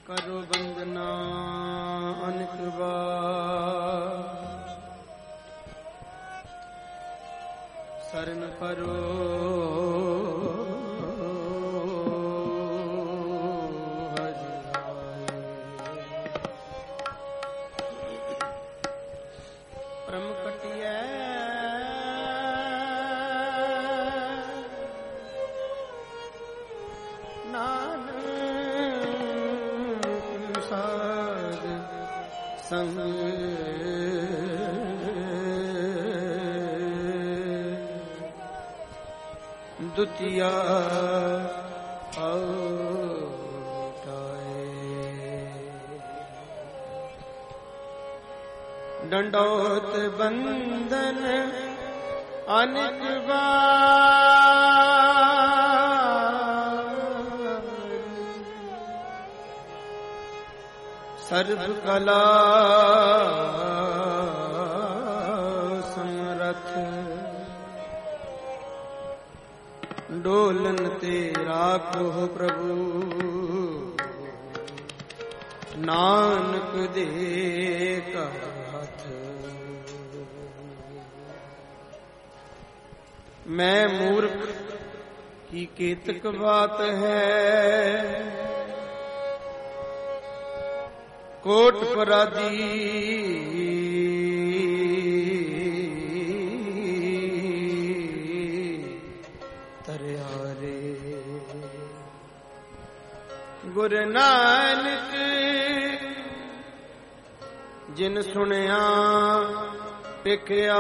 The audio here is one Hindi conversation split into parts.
करो वंदना अनेक बार, शरण करो परम कटिया संग दुतिया दंडोत बंदन अनेक सर्व कला समरथ डोलन तेरा को प्रभु नानक दे का हाथ। मैं मूर्ख की केतक बात है, कोट पराधी तरियारे गुरु नानक जिन सुनिया पिखया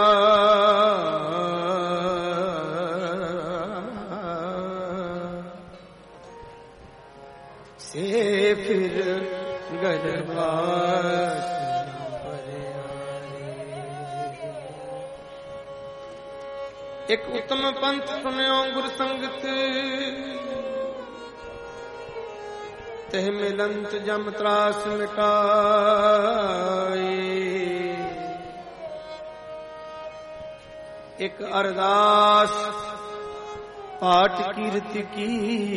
से फिर गरबास एक उत्तम पंथ सुनियो गुरु संगत, तह मिलंत जम त्रास मिटाए। एक अरदास पाठ कीर्ति की,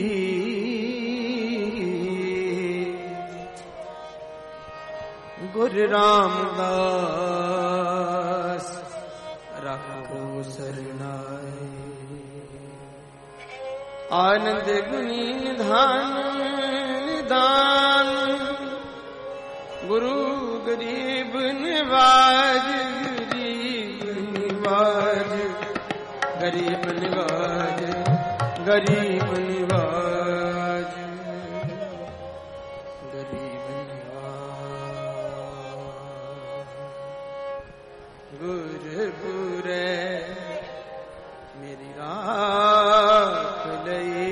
गुरु रामदास रखो सरनाए। आनंद गुनी निधान निदान, गुरु गरीब निवाज, गरीब निवाज, गरीब निवाज, गरीब निवाज, गरीब गुरु गुरे मेरी राख लई,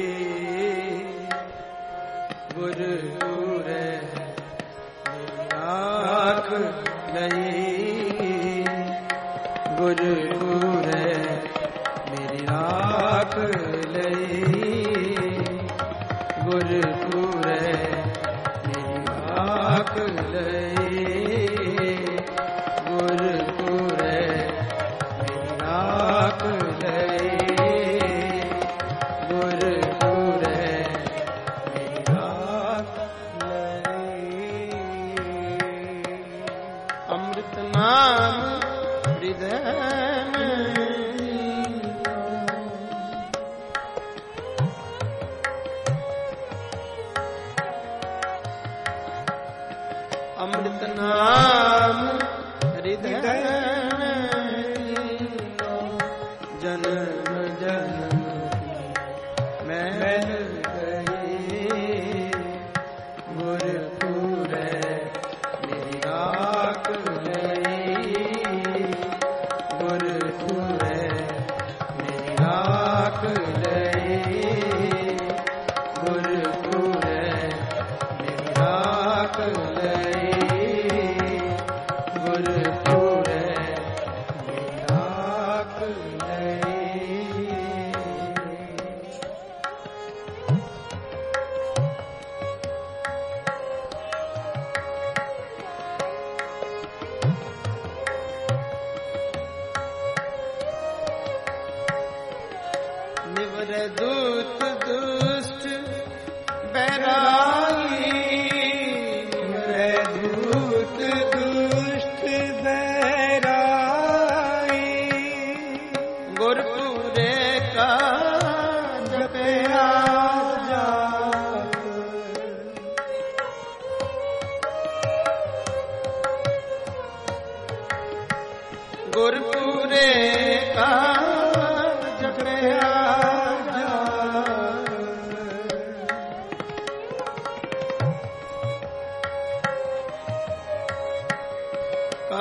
गुरु गुरे मेरी राख लई, गुरु गुरे मेरी राख लई, गुरु गुरे मेरी राख लई, गुरु अमृत नाम हृदय में, अमृत नाम हृदय जन्म जन्म महल गई, गुरु पूरे मेरी राख लई, गुरु पूरे मेरी राख लई, गुरु पूरे मेरी राख लई,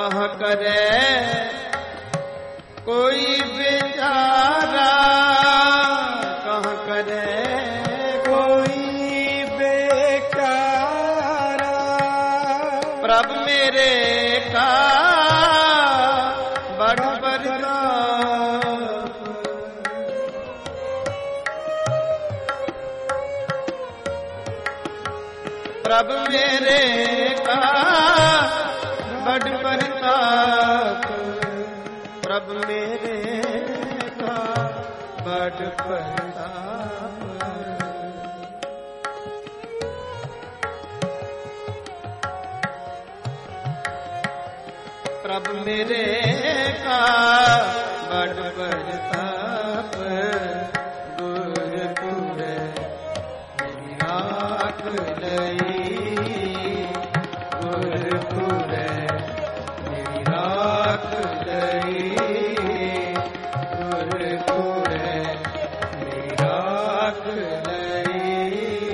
कहाँ करे कोई बेचारा, कहाँ करे कोई बेचारा। प्रभु मेरे का बड़ बरता, प्रभु मेरे का बड़ परताप, प्रभु मेरे का बड़ परताप। प्रभु मेरे का बड़ परताप, गुरपुर मेरी राख लई, गुरपुर मेरी राख लई, गुरपुर मेरी राख लई।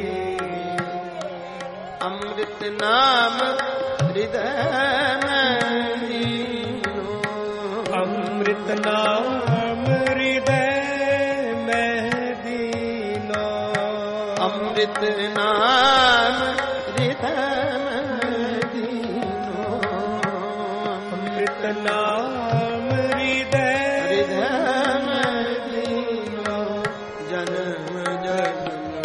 अमृत नाम हृदय में लीनो, अमृत नाम हृदय में दीनो, अमृत नाम हृदय में दीनो, अमृत नाम हृदय में दीनो। जन्म जन्म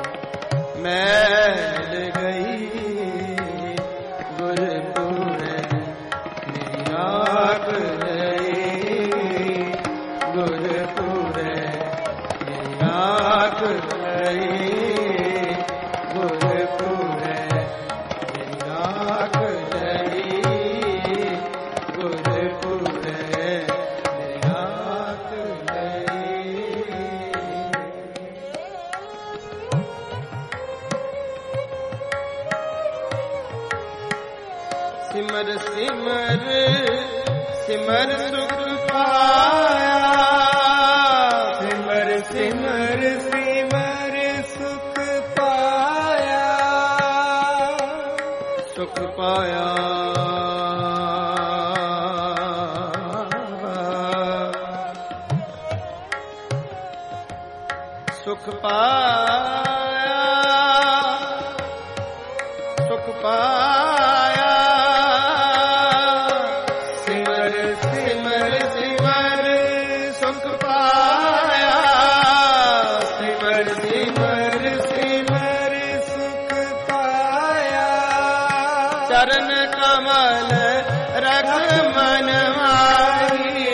मैल गई, गुरपुर मेरी राख लई, गुरपुर मेरी राख लई, गुरपुर मेरी राख लई, गुरपुर मेरी राख लई। सिमर सिमर सिमर सुख पाया, सिमर सिमर सिमर सुख पाया, सुख पाया। सुख पाया, सुख पाया। सिमर सिमर सिमर सुख पाया, सिमर सिमर सिमर सुख पाया। चरण कमल रख मन माही,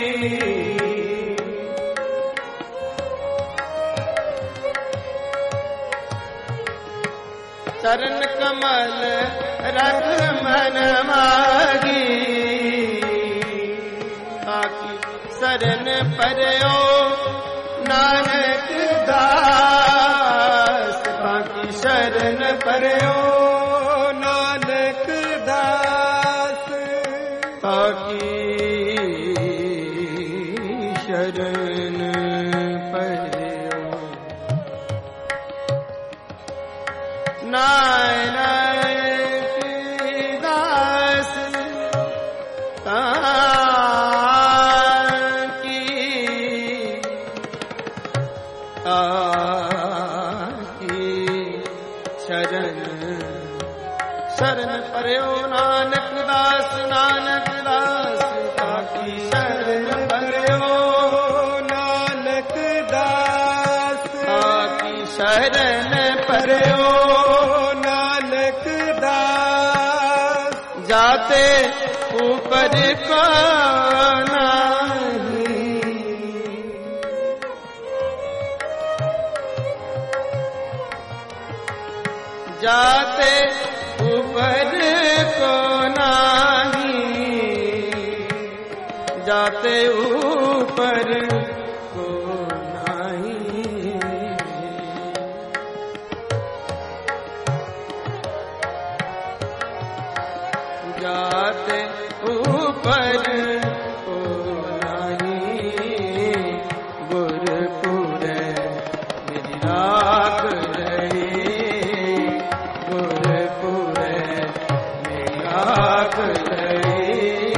चरण कमल रख मन माही। ताकि शरण पर्यो नानक दास, ताकि शरण पर्यो नानक दास, ताकि शरण पर्यो नानक दास, ताकि शरण शरण पर्यो नानक दास, नानक दास, ताकि शरण पर्यो नानक दास, ताकि शरण पर्यो नानक दास। जाते ऊपर को नहीं, जाते ऊपर को नहीं, जाते ऊपर को नहीं। जाते ऊपर को नहीं, गुरपुर मेरी राख लई, गुरपुर मेरी राख लई,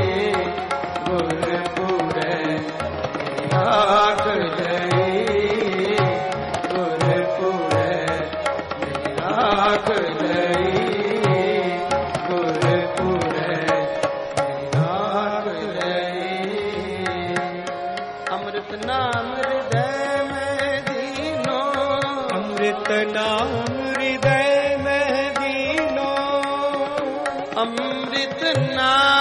राख लई गुरपुरै राख लई। अमृत नाम हृदय में दीनो, अमृत नाम हृदय में दीनो, अमृत नाम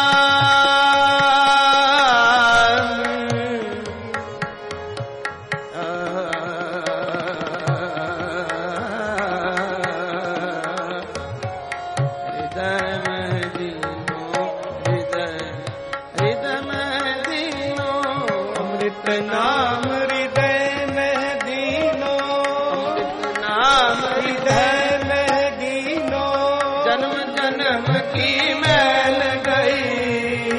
नाम हृदय में दीनो, अमृत नाम हृदय में दीनो, जन्म जन्म की मैल गई,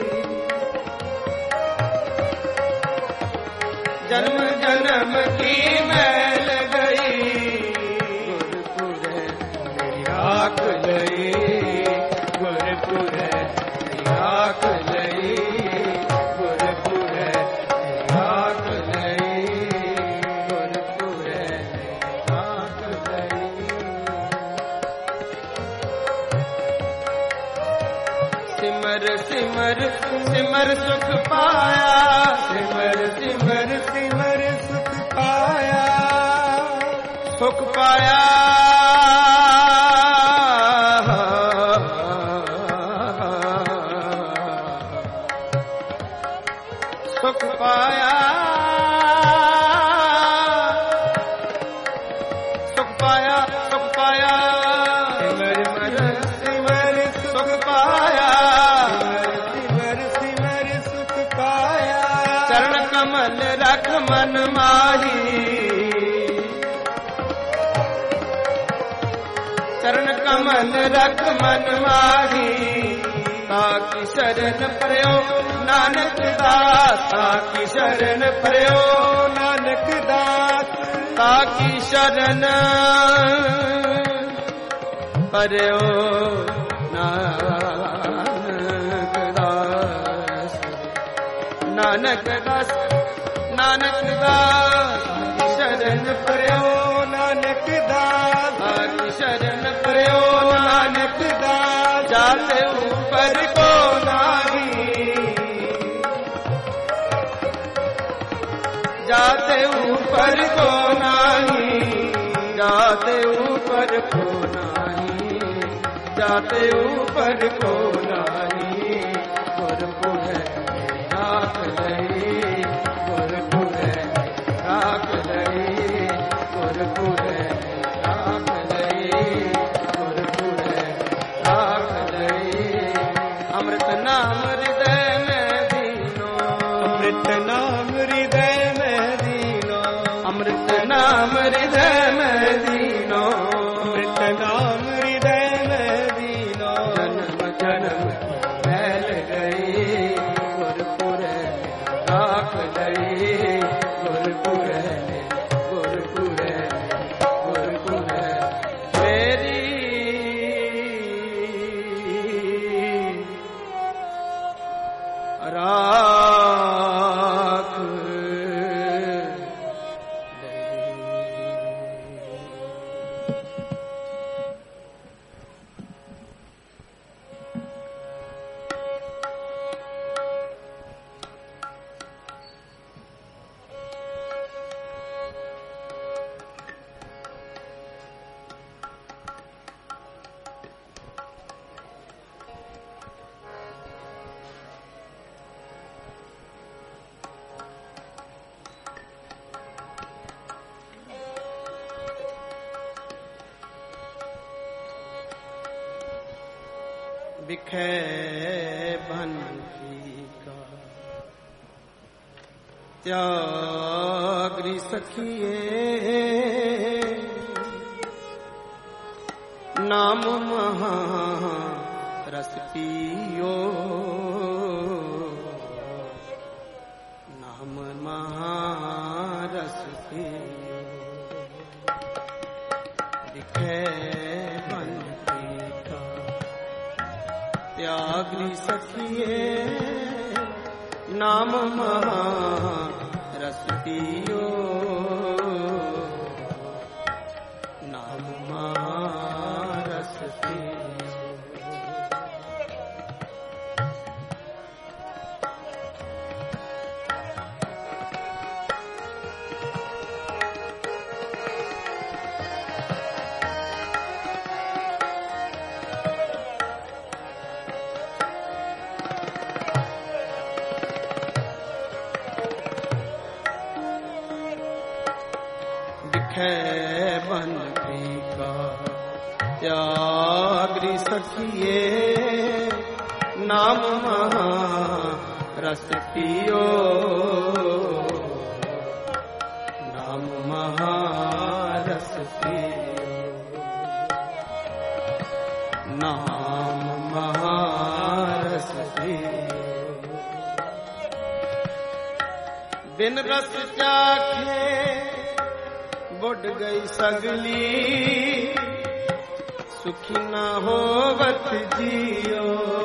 जन्म जन्म की मैल गई, गुरपुरै राख लई, गुरपुरै राख लई, सिमर सिमर सिमर सुख पाया, सिमर सिमर सिमर सुख पाया, सुख पाया, सुख पाया, सुख पाया, सुख पाया, सिमर सिमर सुख पाया, चरण कमल रख मन माही, चरण कमल रख मन माही, ताकि शरण प्रयो नानक दास, ताकि शरण प्रयो नानक दास, ताकि शरण प्रयो नानक दास, नानक दास, शरण प्रयो नानक दास, शरण प्रयो नानक दास, जाते ऊपर को नाही, जाते ऊपर को नाही, जाते ऊपर को नाही, जाते ऊपर को नाही, गुरपुरै राख लई, गुरपुरै राख लई, गुरपुरै राख लई, गुरपुरै राख लई। अमृत नाम हृदय में दीनो, अमृत नाम हृदय में दीनो, अमृत नाम हृदय में दीनो, अमृत नाम हृदय में दीनो, जन्म जन्म मैल गई, गुरपुरै राख लई, गुरपुरै गुरपुरै गुरपुरै मेरी राख बिखे बन का त्यागरी सखिए, नाम महा रस पियो, नाम महा रस पियो, बिखे बन का त्यागरी सखिए, नाम महा रस पियो, नाम महा पियो। बन का त्यागी सखिए नाम महा रस पियो। नाम महा रस पियो। नाम महा रस पियो। बिन रस चाखे बुढ़ गई सगली सुखी न होवत जियो।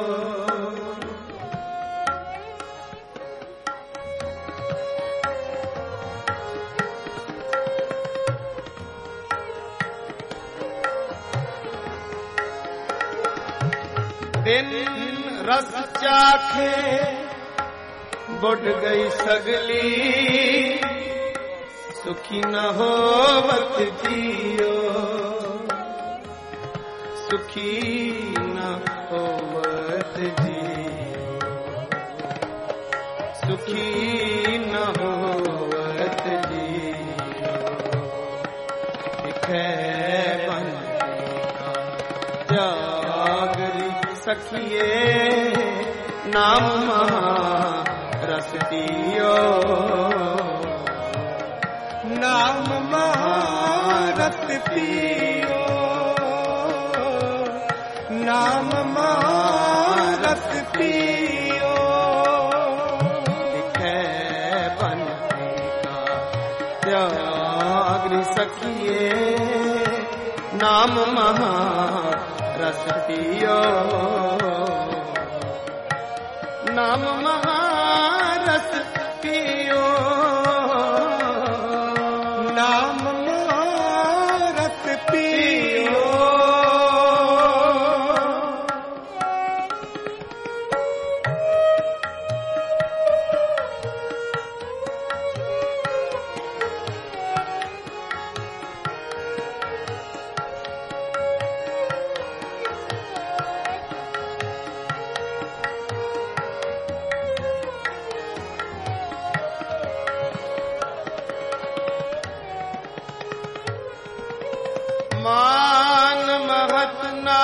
बिन रस चाखे बुढ़ गई सगली सुखी न होवत जियो। सुखी न होवत जियो। सुखी न होवत जियो। दिखे बन का त्यागी सखिए नाम महा रस पियो। नाम महारस पियो। नाम महारस पियो। दिखे बन का त्यागी सखिए नाम महा रस पियो। नाम महा रस पियो। नाम महारस पियो। मान महत ना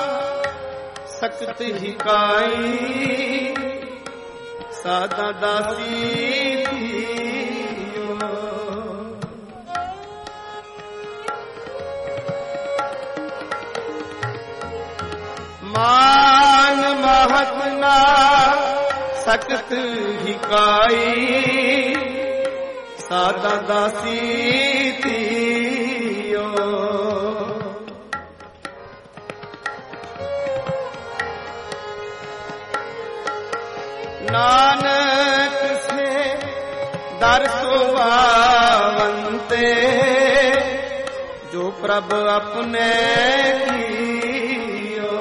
सकत हिकाई सादा दासी थियो। मान महत ना सकत हिकाई सादा दासी थियो। नानक से दर सुभावंते जो प्रभ अपने कियो।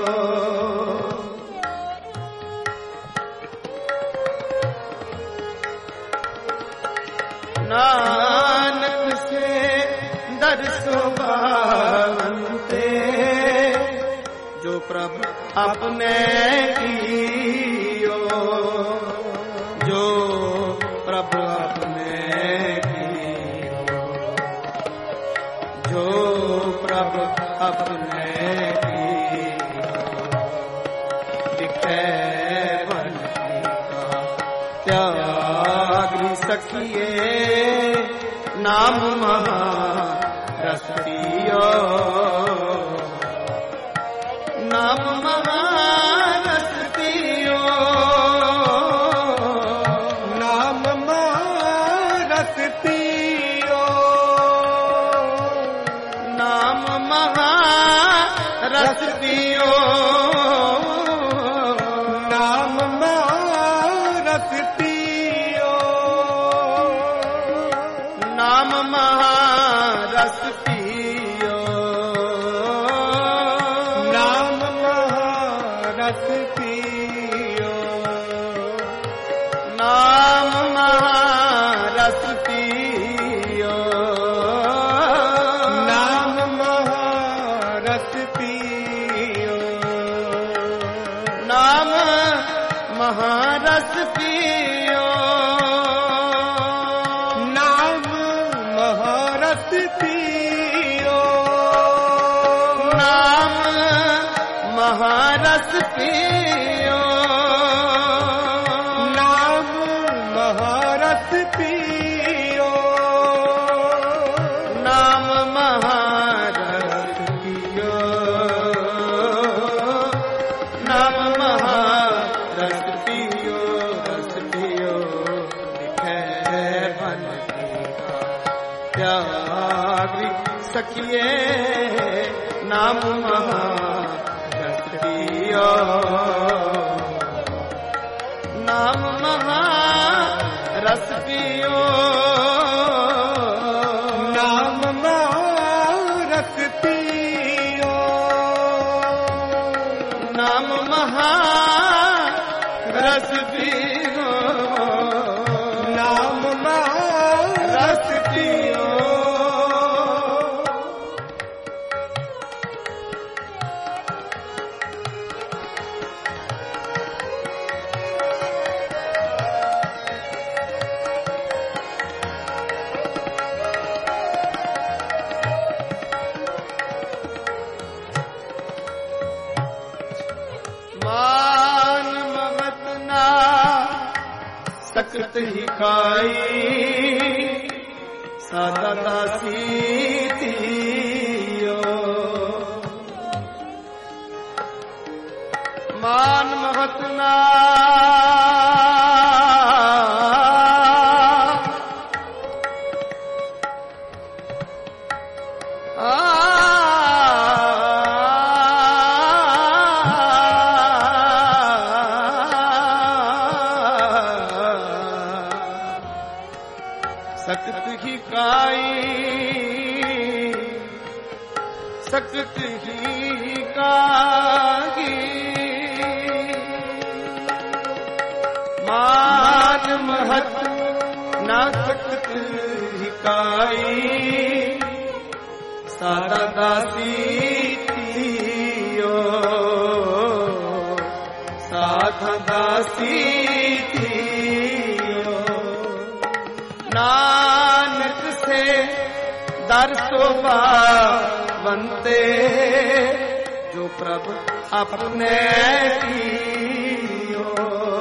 नानक से दर सुभावंते जो प्रभ अपने कियो। जो प्रभ अपने कियो। जो प्रभ अपने कियो। दिखे बन का त्यागी सखिए नाम महा रस पियो। नाम महा रस पियो। नाम महारस पियो। नाम महा रस पियो। नाम महारस पियो। नाम महा रस पियो। महारस पियो, नाम महारस पियो, नाम महारस पियो, नाम महारस पियो, रस पियो लिखे बन त्यागी सखिए, नाम महारस पियो, नाम महारस पियो, नाम महारस पियो, नाम महारस पियो, नाम महारस पियो। मान महत ना सकत ही खाई, सादा दासी थियो, मान महत ना सकत ही काई, सकत ही कागी, मान महत ना सकत ही काई, सादा दासी थियो, साधा दासी थियो, नानक से दर शोभा बनते, जो प्रभु अपने कियो,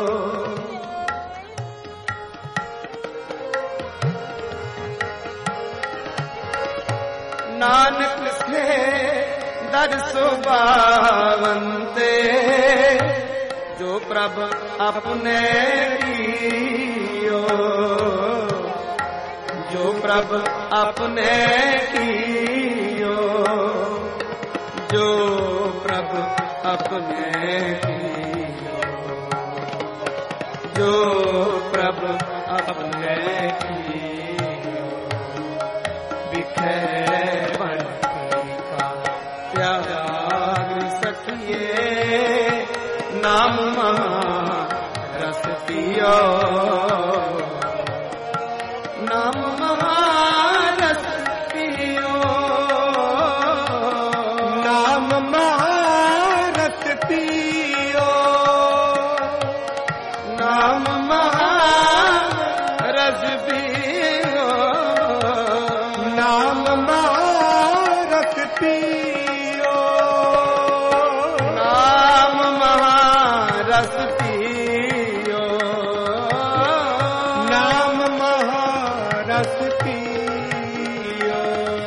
नानक से दर शोभा बनते, जो प्रभु अपने कियो, जो प्रभु अपने कियो, जो प्रभु अपने कियो, जो प्रभु अपने कियो, बिखे बनती का त्याग सखिए, नाम महारस पियो, नाम महारस पियो, नाम महारस पियो, नाम महारस पियो, नाम महारस पियो, नाम महारस पियो, नाम महारस पियो,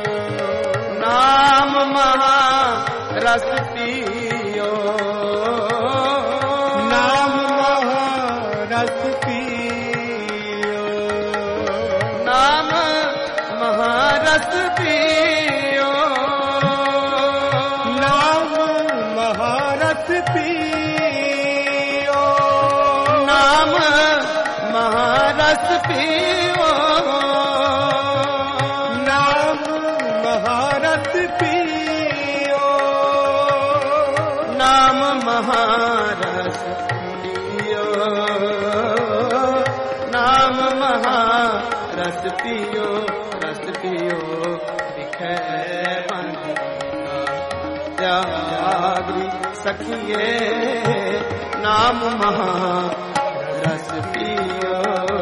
नाम महारस पियो, नाम महारस पियो, नाम महारस पियो, नाम महारस पियो, नाम महारस पियो, नाम महारस पियो, नाम महारस पियो, नाम महारस पियो, रस पियो दिखे बंदी त्यागी सखिए, नाम महारस पियो,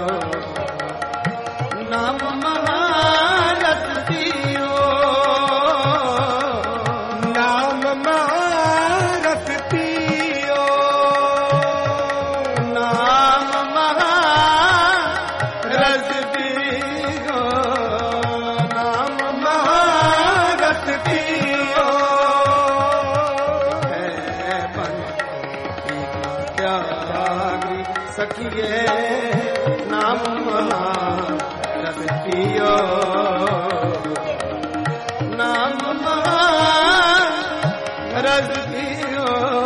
नाम महारस पियो, नाम महारस पियो, सखिए नाम महारस पियो नाम महारस पियो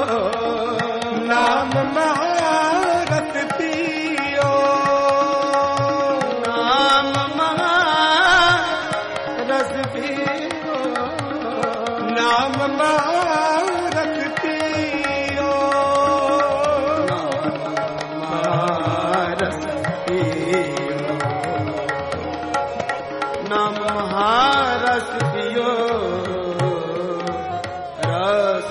नाम महारस पियो नाम महारस पियो नाम महारस पियो महारस पियो नाम महारस पियो रस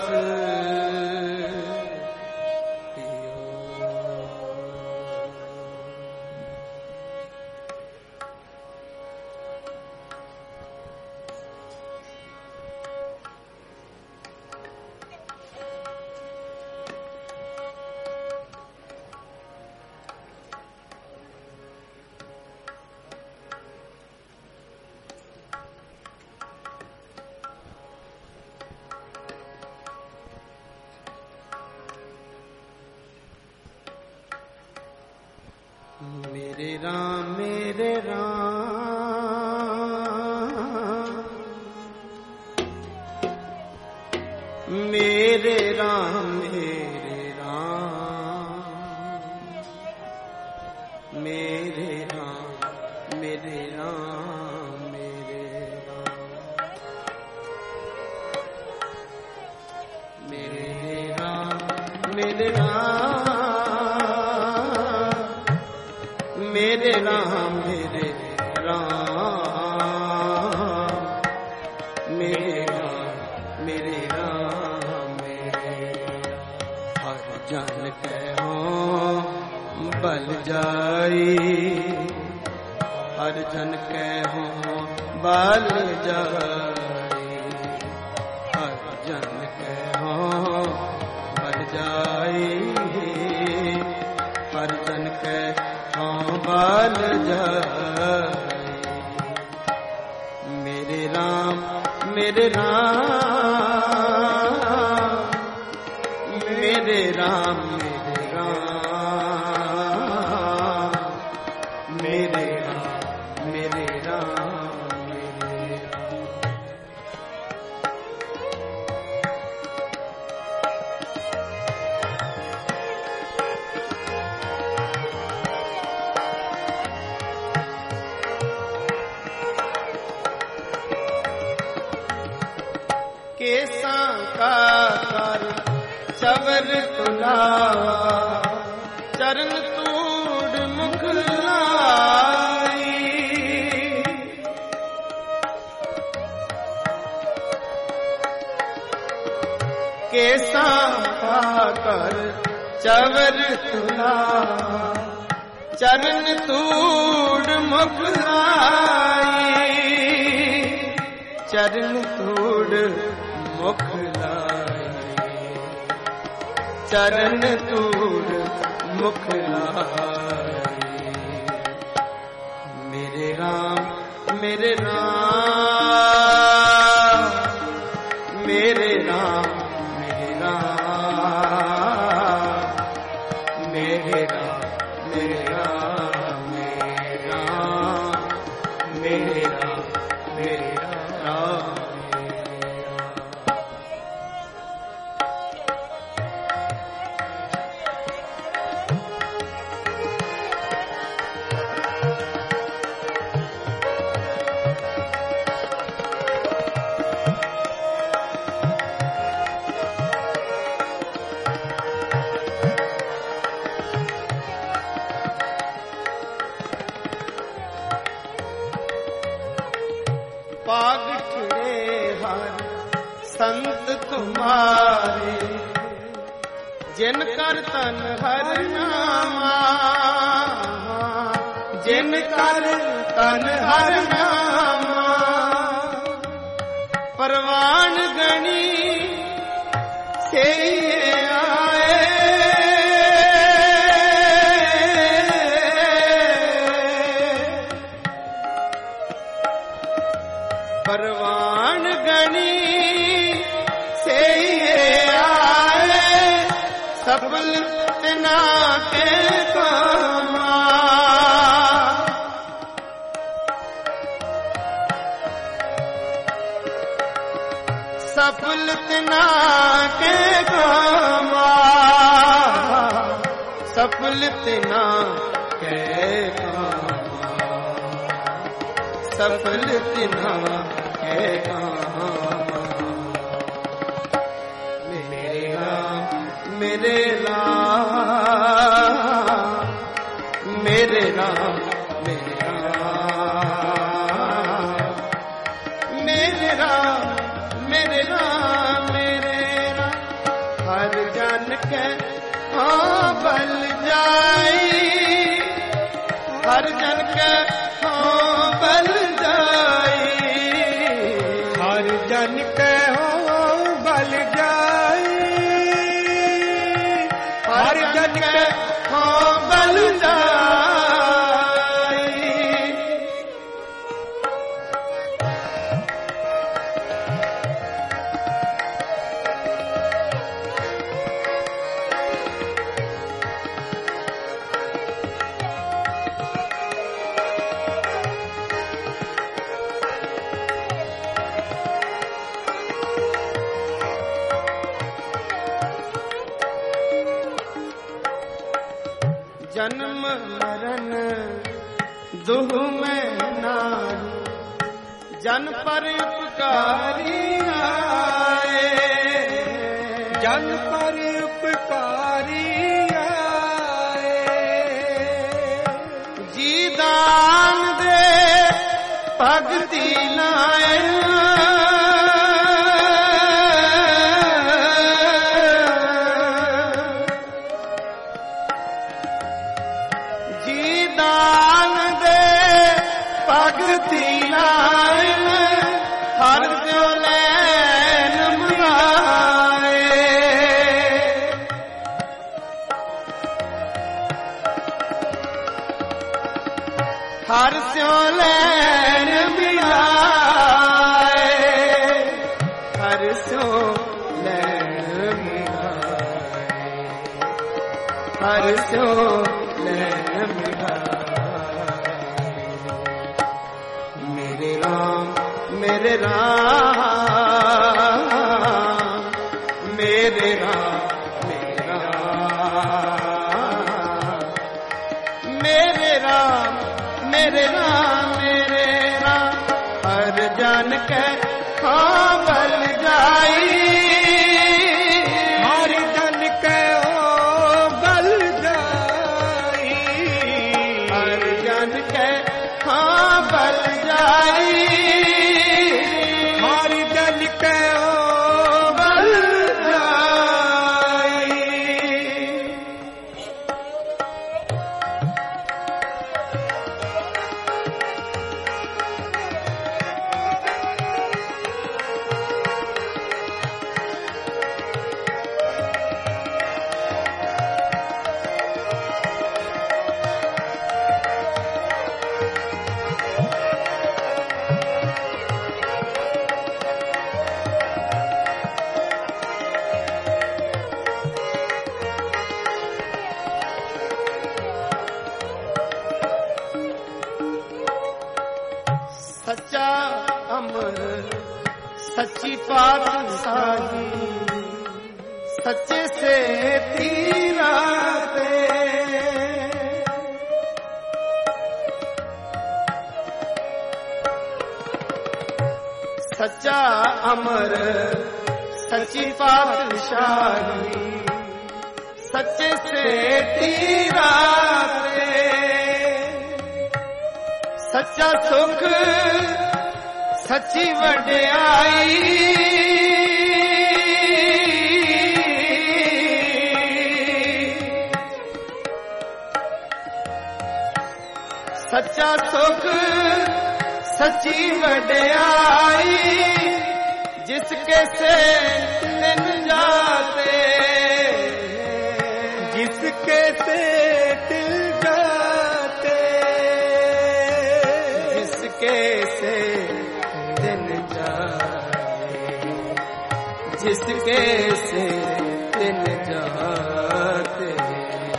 मेरे राम मेरे राम मेरे राम मेरे राम मेरे राम मेरे राम मेरे राम मेरे राम मेरे राम मेरे राम मेरे राम मेरे राम हर जन के हो बल जाई हर जन के हो बल जाई हर जन के हो बल जाई हर जन के बाल जाए मेरे राम मेरे राम मेरे राम मेरे राम मेरे राम मेरे राम मेरे केसा का कर चवर तुलावा चरण तूड़ मुख लाई केसा का कर चवर तुलावा चरण तूड़ मुख लाई चरण तूड़ मुख लाई चरण तूड़ मुख लाई मेरे राम मेरे राम मेरे राम मेरे राम मेरे राम मेरे राम मेरे राम मेरे राम पाग खिड़े हर संत तुम्हारे जिन कर तन हर नामा जिन कर तन हर नामा परवान गणी से आए परवान गणी से आए सफल ते तना के कामा, सफल तना के कामा, सफल तना के कामा, सफल तना के कामा। मेरे राम, मेरे राम, मेरे राम, मेरे राम, मेरे राम, मेरे राम, हर जन के हाँ बल जाई, हर जन के हाँ बल जाई, हर जन के हो बल जाई, हर जन के हो बल जाई। जन्म मरण दुह में नारी, जन पर उपकारी आए, जन पर उपकारी आए, जी दान दे भगति लाए, भगति लाइन हर जो लैन मुराए, हर जो लैन मिलाए, हर जो लैन मिलाए, हर जो लैन मिलाए। मेरे राम, मेरे राम, मेरे राम, मेरे राम, मेरे राम, मेरे राम, हर जन के हाँ बल जाई, हर जन के हो बल जाई, हर जन के हाँ बल जाई, हर जन के हो बल जाई। सच्चा अमर सच्ची पातशाही, सच्चे से तीरा दे, सच्चा अमर सच्ची पातशाही, सच्चे से तीरा दे, सच्चा सुख सच्ची वड्याई, सच्चा सुख सच्ची वड्याई, जिसके से दिन जाते, जिसके से दिल जाते, जिसके से दिन जाते, जिसके से दिन जाते।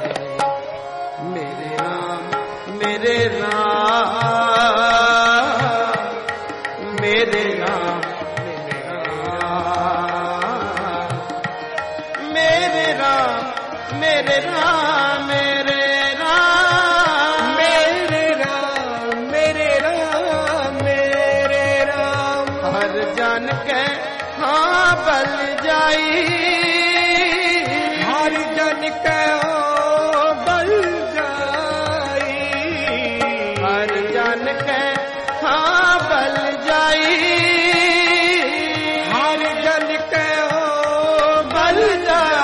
मेरे राम मेरे राम मेरे राम मेरे राम मेरे राम हर जन के हाँ बल जाई हर जन के ओ बल जाई हर जन के हाँ बल जाई हर जन के ओ बल जाई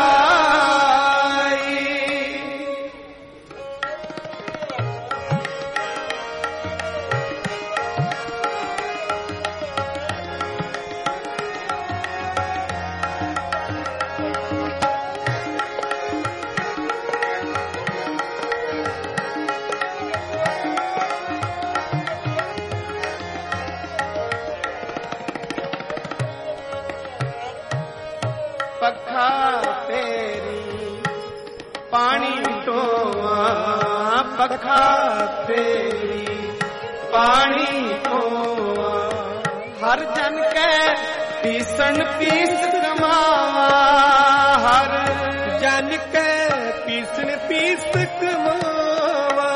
पखा फेरी पानी टोवा पखा फेरी पानी टोवा हर जन के पीसन पीस कमावा हर जन के पीसन पीस कमावा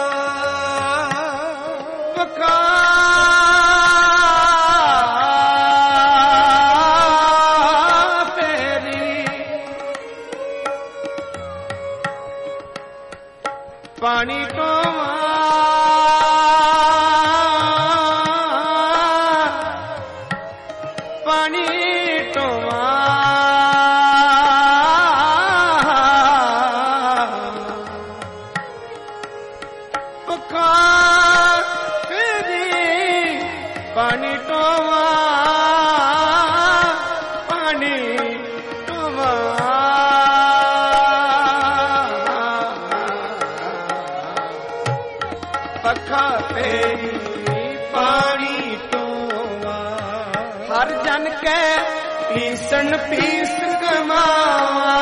पखा पानी टोवा पानी टोवा पखा फेरी पानी टोवा पानी टोवा पखा फेरी पानी टोवा हर जन के पीसन पीस कमावा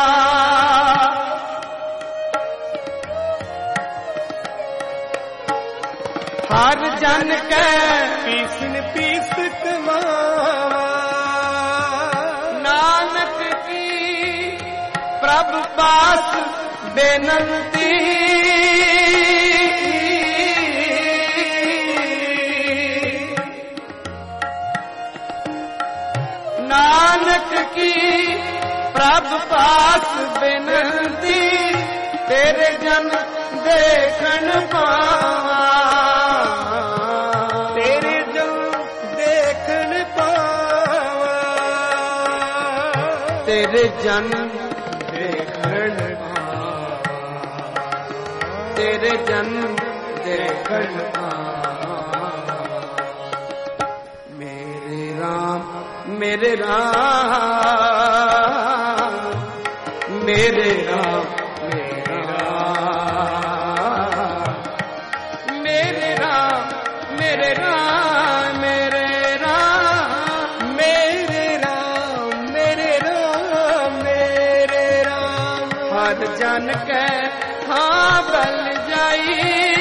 हर जन के पीसन पीस कमावा नानक की प्रभु पास बेनंती नानक की प्रभु पास बेनती तेरे जन देखन पावा तेरे जन देखन पावा तेरे जन देखन पावा तेरे जन देखन पावा मेरे राम मेरे राम मेरे राम मेरे राम मेरे राम मेरे राम मेरे राम मेरे राम हर जन के हाँ बल जाई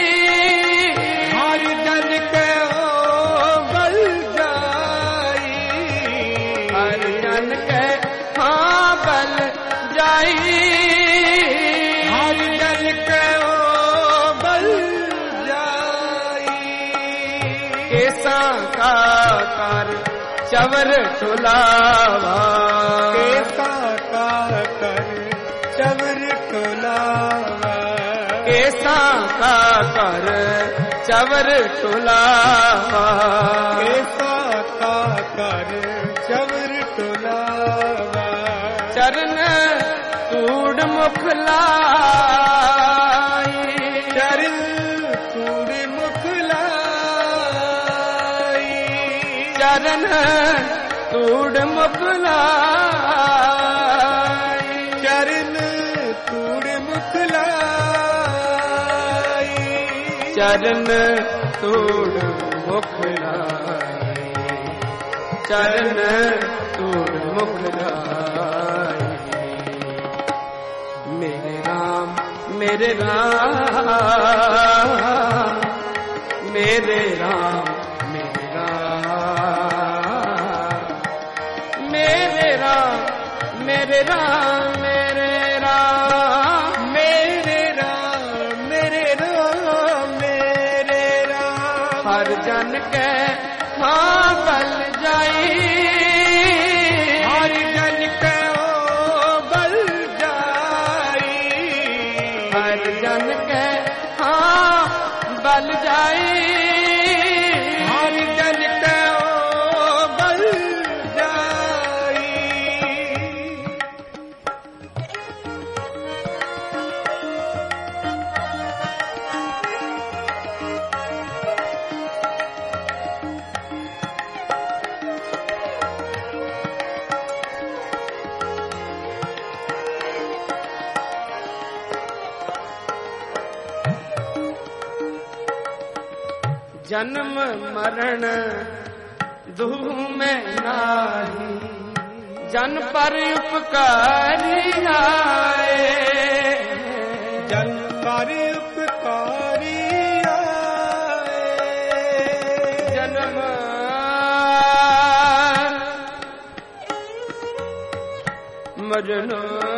हर जन के ओ बल जाई हर जन के हाँ बल जाई हर जन के ओ बल जाई केसा का कर चवर टुलावा केसा का कर चवर टुलावा केसा का कर चवर टुलावा केसा का कर चवर टुलावा चरण तूड़ मुख लाई चरण तूड़ मुख लाई चरण तूड़ मुख लाई चरण तूड़ मुख लाई चरण तूड़ मुख लाई चरण तूड़ मुख लाई मेरे राम मेरे राम मेरे राम मेरे राम मेरे राम मेरे राम मेरे राम मेरे राम मेरे राम मेरे राम। हर जन के हाँ बल जाई, हर जन के ओ बल जाई, हर जन के हाँ बल जाई, हर जन के ओ बल जाई। जन्म मरण दुह में नाही, जन पर उपकारी आए, जन पर उपकारी आए। जन्म मरण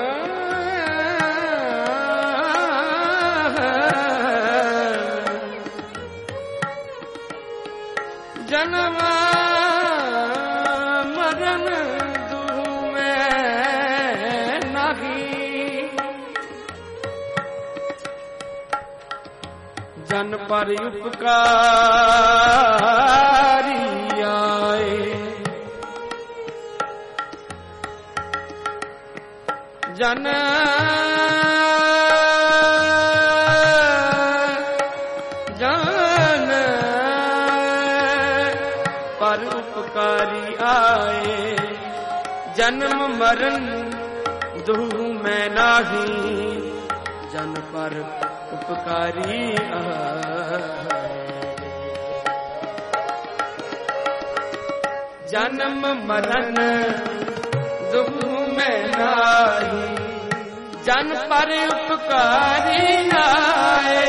जन्म मरण दुह में नाही, जन पर उपकारी आए, जन पर उपकारी आए, जन्म मरण दुह में नाही, जन पर उपकारी आए। जन्म मरण दुह में नाही, जन पर उपकारी आए,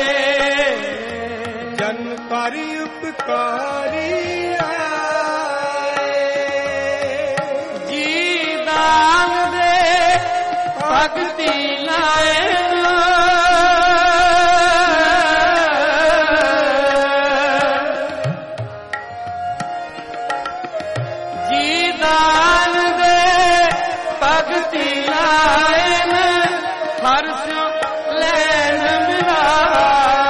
जन पर उपकारी भक्ति लाए, जी दान दे भक्ति लाए, हर सो लैन मिलाए,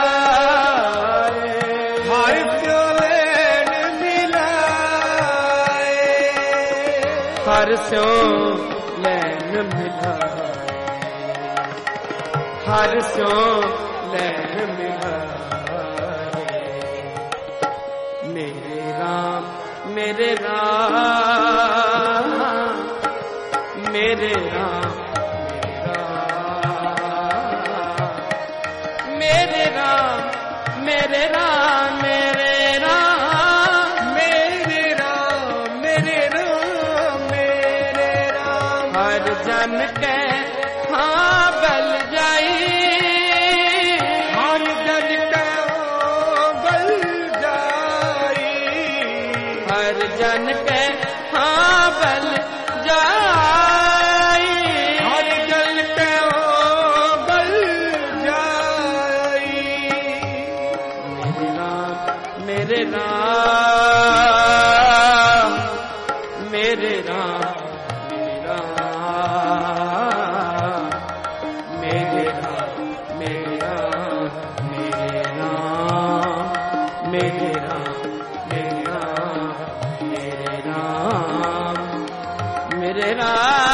हर सो लैन मिलाए, हर सो लैन मिलाए, हर सो लैन मिलाए। मेरे राम मेरे राम मेरे राम मेरे राम मेरे राम मेरे राम मेरे राम मेरे राम मेरे राम। हर जन के हाँ बल जाई, हर जन के ओ बल जाई, हर जन के हाँ बल जाई, हर जन के ओ बल जाई। मेरे राम मेरे राम मेरे राम मेरे राम मेरे राम मेरे राम मेरे राम मेरे राम मेरे राम।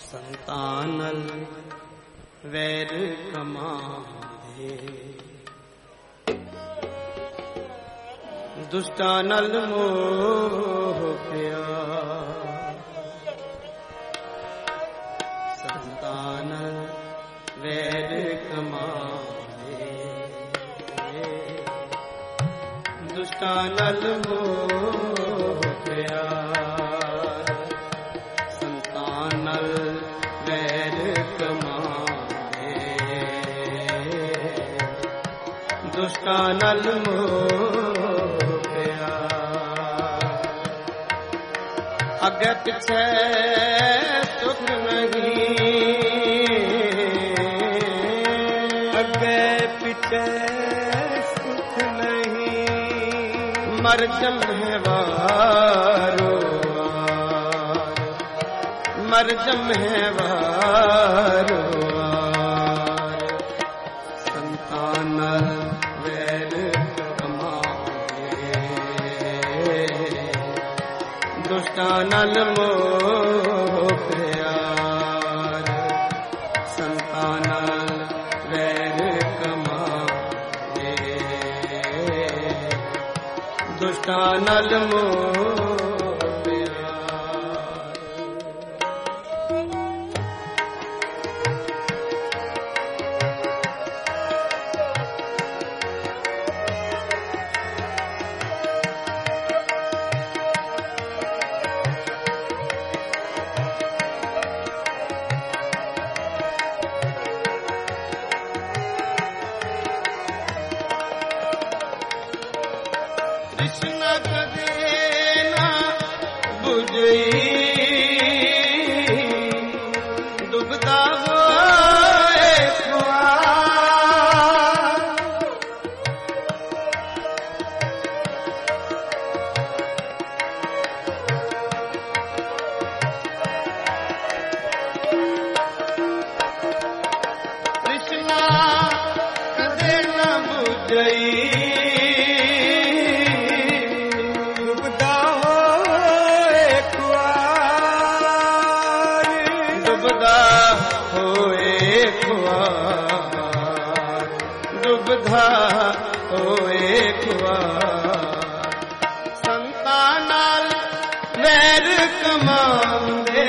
ਸੰਤਾਨਲ ਵੈਰ ਕਮਾਂਦੇ, ਦੁਸ਼ਟਾਂ ਨਾਲ ਮੋਹ ਪਿਆ। ਸੰਤਾਨਲ ਵੈਰ ਕਮਾਂਦੇ, ਦੁਸ਼ਟਾਂ ਨਾਲ ਮੋਹ ਪਿਆ। ਸੰਤਾਨ ਨਾਲ ਵੈਰ ਕਮਾਂਦੇ, ਦੁਸ਼ਟਾਂ ਨਾਲ ਮੋਹ ਪਿਆ। ਅੱਗੇ ਪਿੱਛੇ ਸੁਖ ਨਹੀਂ, ਅੱਗੇ ਪਿੱਛੇ ਸੁਖ ਨਹੀਂ। ਮਰ ਜੰਮੇ ਵਾਰੋ ਵਾਰ, ਮਰ ਜੰਮੇ ਵਾਰੋ ਵਾਰ। ਸੰਤਾਨ ਨਾਲ ਵੈਰ ਕਮਾਂਦੇ, ਦੁਸ਼ਟਾਂ ਨਾਲ ਮੋਹ ਪਿਆਰ। ਸੰਤਾਨ ਨਾਲ ਵੈਰ ਕਮਾਂਦੇ, ਦੁਸ਼ਟਾਂ ਨਾਲ ਮੋਹ ਤ੍ਰਿਸ਼ਨਾ ਕਦੇ ਨਾ ਬੁਝਈ, ਡੁੱਬਦਾ ਹੋਏ ਖੁਆਰ। ਤ੍ਰਿਸ਼ਨਾ ਕਦੇ ਨਾ ਬੁਝਈ, ਡੁੱਬਦਾ ਹੋਏ ਖੁਆਰ। ਸੰਤਾਂ ਨਾਲ ਵੈਰ ਕਮਾਂਦੇ,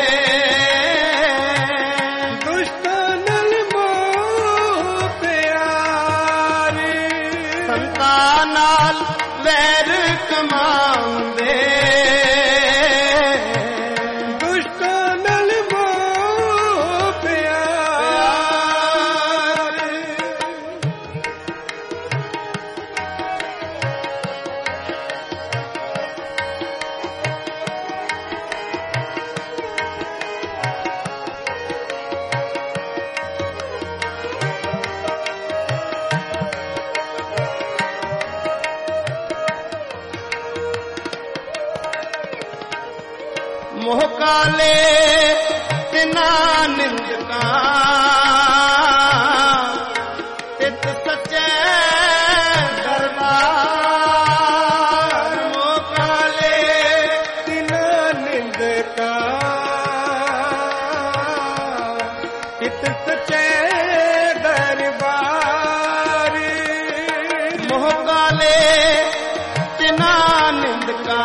ਦੁਸ਼ਟਾਂ ਨਾਲ ਮੋਹ ਪਿਆਰ। ਸੰਤਾਂ ਨਾਲ ਵੈਰ ਕਮਾਂਦੇ, ਦੁਸ਼ਟਾਂ ਨਾਲ ਮੋਹ ਪਿਆਰ। ਮੋਹ ਕਾਲੇ ਤਿਨਾ ਨਿੰਦਕਾਂ, ਤਿਤ ਸੱਚੇ ਦਰਬਾਰ। ਮੋਹ ਕਾਲੇ ਤਿਨਾ ਨਿੰਦਕਾਂ, ਤਿਤ ਸੱਚੇ ਦਰਬਾਰ। ਮੋਹ ਕਾਲੇ ਤਿਨਾ ਨਿੰਦਕਾਂ,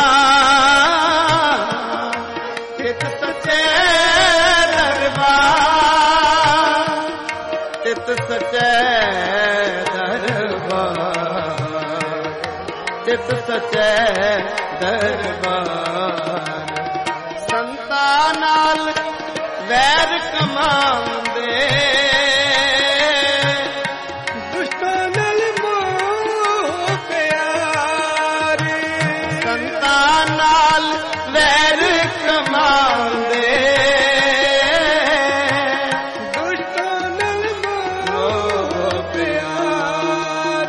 ਤਿਤ ਸੱਚੇ ਦਰਬਾਰ। ਤਿਤ ਸੱਚੇ ਦਰਬਾਰ, ਤਿਤ ਸੱਚੇ ਦਰਬਾਰ। ਸੰਤਾਂ ਨਾਲ ਵੈਰ ਕਮਾਂਦੇ, ਦੁਸ਼ਟਾਂ ਨਾਲ ਮੋਹ ਪਿਆਰ। ਸੰਤਾਂ ਨਾਲ ਵੈਰ ਕਮਾਂਦੇ, ਦੁਸ਼ਟਾਂ ਨਾਲ ਮੋਹ ਪਿਆਰ।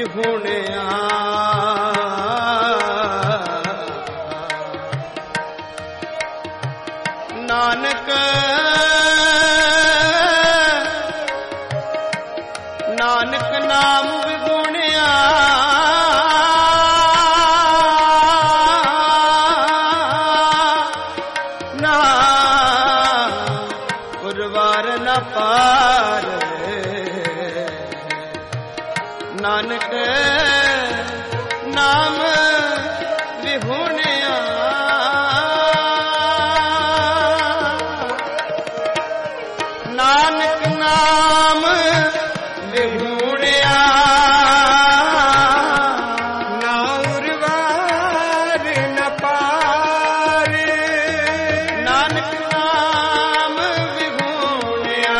ਵਿਹੂਣਿਆ ਨਾਨਕ ਨਾਨਕ ਨਾਮ ਵਿਹੂਣਿਆ ਨਾ ਉਰਵਾਰ ਨਾ ਪਾਰ ਨਾਨਕ ਨਾਮ ਵਿਹੂਣਿਆ ਨਾਨਕ ਨਾਮ ਵਿਹੂਣਿਆ ਨਾ ਉਰਵਾਰ ਨਾ ਪਾਰ ਨਾਨਕ ਨਾਮ ਵਿਹੂਣਿਆ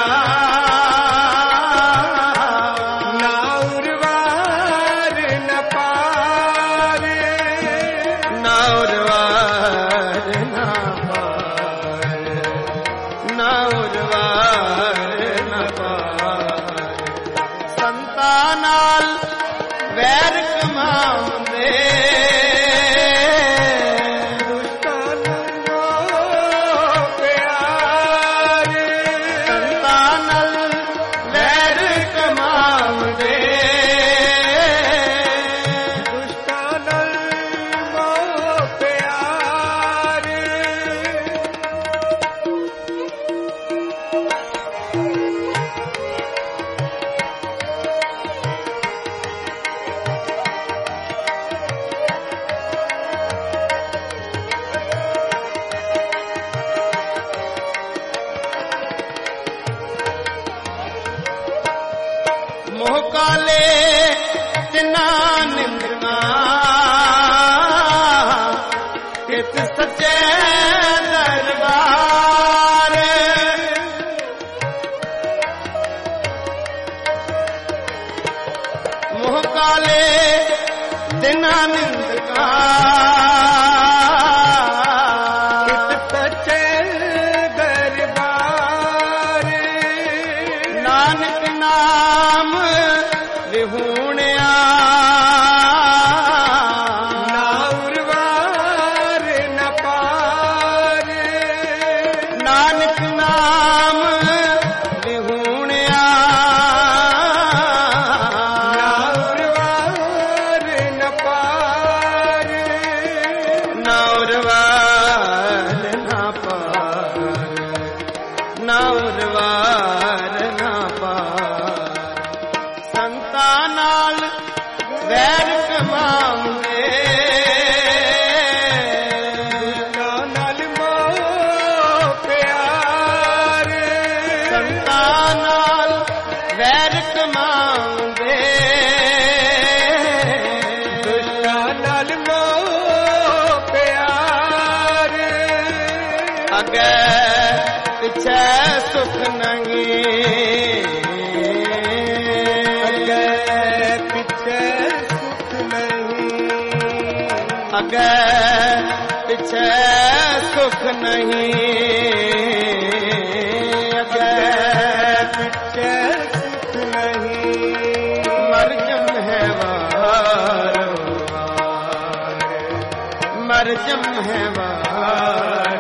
ਨਾ ਉਰਵਾਰ ਨਾ ਪਾਰ ਨਾ ਉਰਵਾਰ ਨਾ ਪਾਰ ਨਾ ਉਰਵਾਰ ਨਾ ਪਾਰ ਸੰਤਾਂ ਨਾਲ ਵੈਰ ਕਮਾਉਂਦੇ ਦੁਸ਼ਟਾਂ ਨੂੰ ਪਿਆਰ ਸੰਤਾਂ ਨਾਲ ਵੈਰ ਕਮਾਉਂਦੇ ਦੁਸ਼ਟਾਂ ਨਾਲ ਮੋਹ ਪਿਆਰ ਮੋਹ ਕਾਲੇ ਤਿਨਾ ਨਿੰਦਣਾ ਕਿਤ ਸੱਚੇ ਦਰਬਾਰ ਮੋਹ ਕਾਲੇ ਤਿਨਾ ਨਿੰਦਣਾ ਸੱਚੇ ਦਰਬਾਰ ਨਾਨਕ ਨਾਮ ਵਿਹੂਣਿਆ ਨਾ ਉਰਵਾਰ ਨਾ ਪਾਰ ਨਾਨਕ ਨਾਮ ਵਿਹੂਣਿਆ ਨਾ ਉਰਵਾਰ ਨਾ ਪਾਰ ਨਾ ਉਰਵਾਰ ਨਾ ਪਾਰ ਨਾ ਉਰਵਾਰ ਨਾ ਪਾਰ ਸੰਤਾਂ ਨਾਲ ਵੈਰ ਕਮਾਉਂਦੇ ਦੁਸ਼ਟਾਂ ਨਾਲ ਮੋਹ ਪਿਆਰ ਸੰਤਾਂ ਨਾਲ ਵੈਰ ਕਮਾਉਂਦੇ ਦੁਸ਼ਟਾਂ ਨਾਲ ਮੋਹ ਪਿਆਰ ਅੱਗੇ ਪਿੱਛੇ ਸੁਖ ਨਹੀਂ ਅੱਗੇ ਪਿੱਛੇ ਸੁਖ ਨਹੀਂ ਅੱਗੇ ਪਿੱਛੇ ਸੁਖ ਨਹੀਂ ਅੱਗੇ ਪਿੱਛੇ ਸੁਖ ਨਹੀਂ ਮਰ ਜਮ ਹੈ ਵਾਰ ਮਰ ਜਮ ਹੈ ਵਾਰ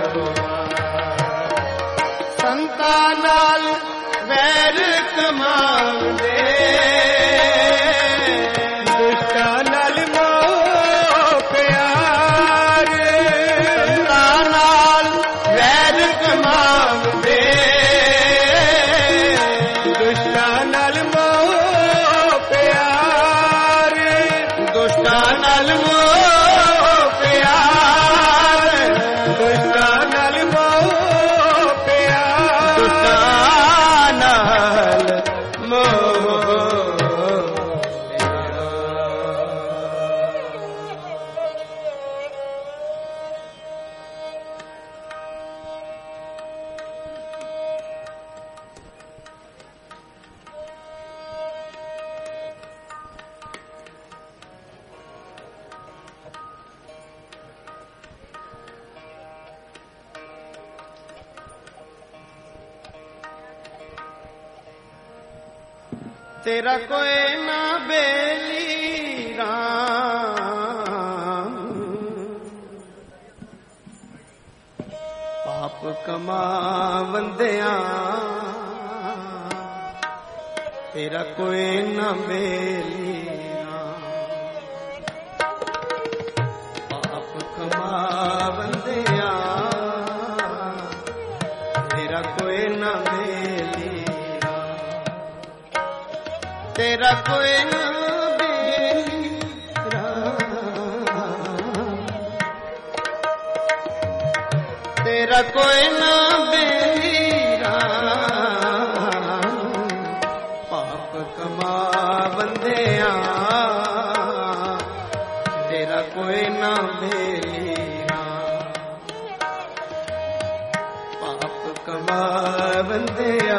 ਸੰਤਾਂ ਨਾਲ ਵੈਰ ਕਮਾਉਂਦੇ ਦੁਸ਼ਟਾਂ ਨਾਲ ਮੋਹ ਪਿਆਰ ਸੰਤਾਂ ਨਾਲ ਵੈਰ ਕਮਾਉਂਦੇ ਦੁਸ਼ਟਾਂ ਨਾਲ ਮੋਹ ਪਿਆਰ ਦੁਸ਼ਟਾਂ ਨਾਲ ਮੋਹ ਪਿਆਰ ਦੁਸ਼ਟਾਂ ਨਾਲ ਮੋਹ ਪਿਆਰ ਦੁਸ਼ਟਾਂ ਨਾਲ ਮੋਹ ਤੇਰਾ ਕੋਈ ਨਾ ਬੇਲੀ कमावंदिया तेरा कोई ना बेलिया पाप कमावंदिया तेरा कोई ना बेलिया तेरा कोई ना बेलिया तेरा कोई ना बेलिया पाप कमावंदिया तेरा कोई ना बेलिया पाप कमावंदिया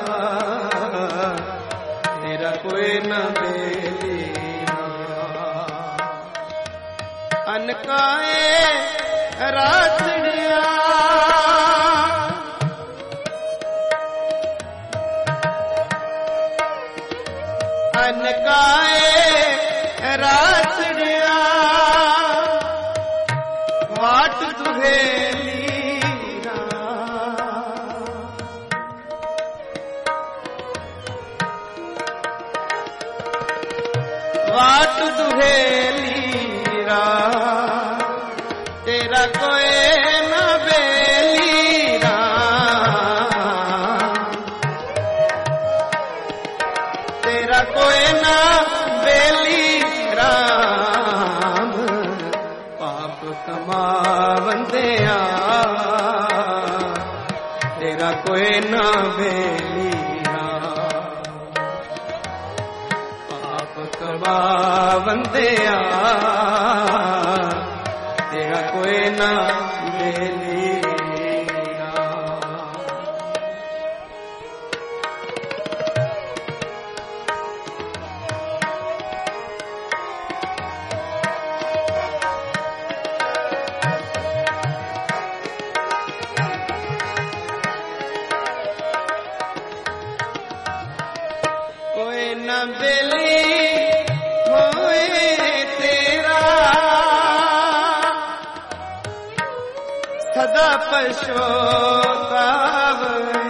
तेरा कोई ना बेलिया अनकाए रातड़िया अनकाए रातड़िया वाट दुहेली वाट दुहेली तेरा कोई ना बेलीरा तेरा कोई ना बेलीरा पाप कमावंदिया तेरा कोई ना बेलीरा पाप कमावंदिया तेरा कोई ना बेलिया कोई ना बेली होए तेरा सदा पछोतावे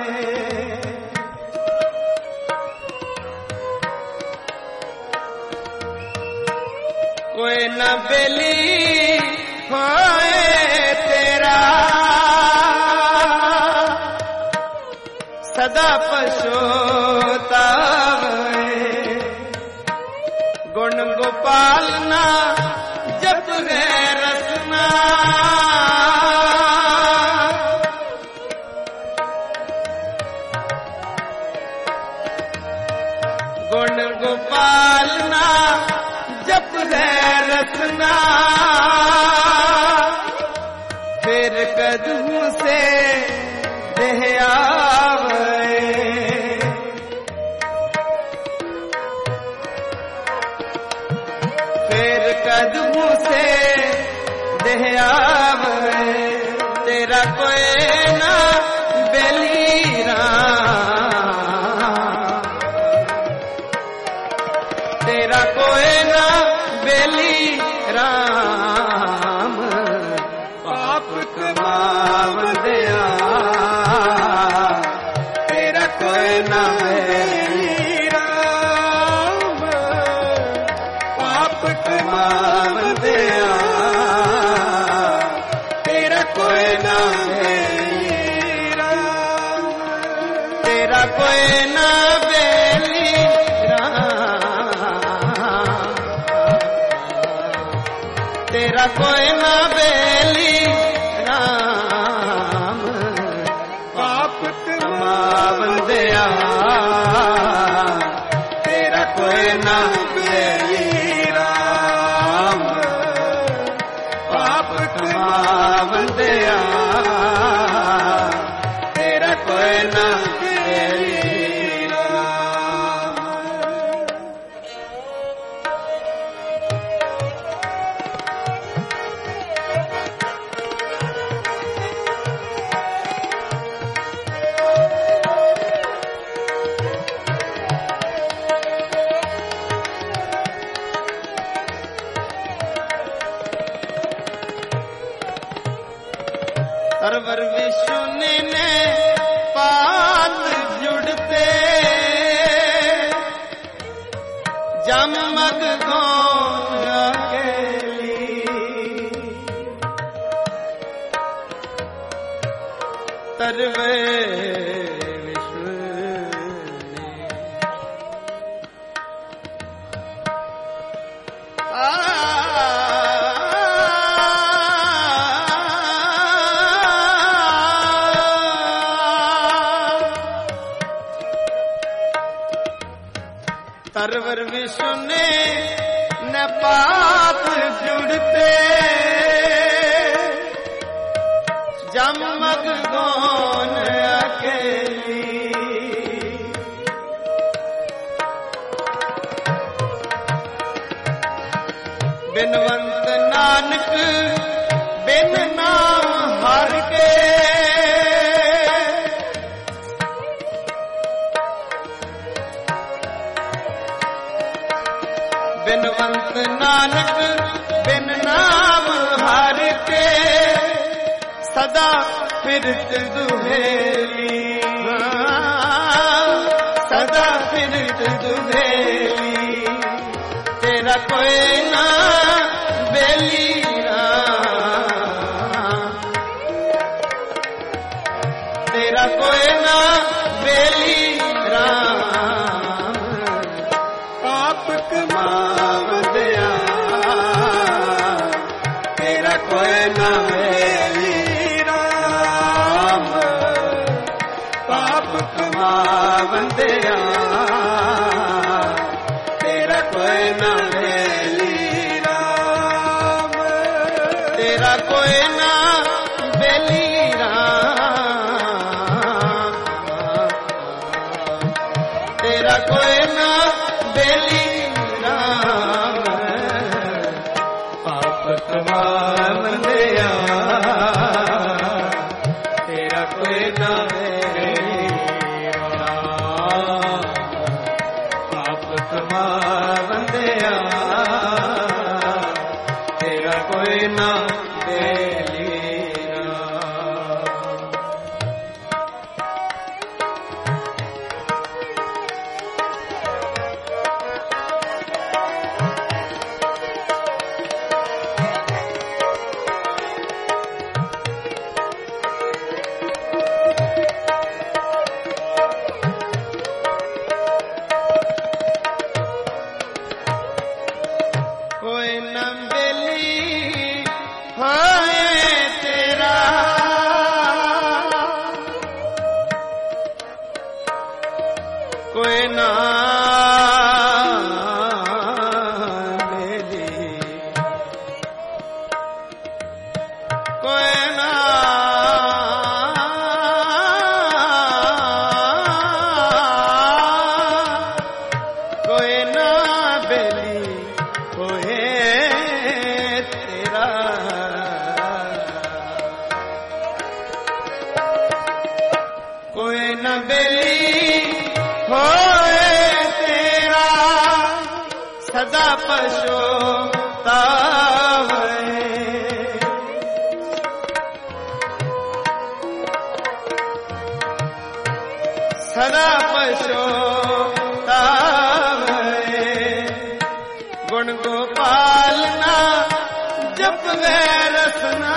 कोई न बेली होए तेरा सदा पछोतावे गुण गोपाल ना जप है रसना गुण गोपाल ना जप है रसना फिर कदम से देह आवे फिर कदम से देह आवे तेरा कोई ना बेलीरा तेरा कोई ना बेली राम पाप कमावंदिया तेरा कोई ना बेली राम पाप कमावंदिया तेरा कोई ना बेली राम तेरा कोई ना बेली तेरा कोई ना बेली राम पाप कमावंदिया तेरा कोई ना बेली राम पाप कमावंदिया तेरा कोई ना बेली गौन अकेली तरवे विश्व ने तरवर विश्व ने न पात जुड़ते जमग गौन अकेली बिनवंत नानक बिन नाम हर के बिनवंत नानक बिन नाम हर के सदा फिरत दुहेली सदा फिरत दुहेली तेरा कोई ना बेली तेरा कोई ना बेली पाप कमावंदिया तेरा कोई ना बेली राम पाप कमावंदिया तेरा कोई ना बेली राम तेरा कोई ना बेली राम तेरा कोई ना बेली राम पाप कमावंदिया तेरा कोई ना बेली राम पाप कमावंदिया तेरा कोई ना बेली कोई न बेली होए तेरा कोई ना बेली कोई ना कोई ना बेली होए तेरा कोई न बेली होए तेरा सदा पछतावे सदा पछतावे गुण गोपाल ना जप वे रसना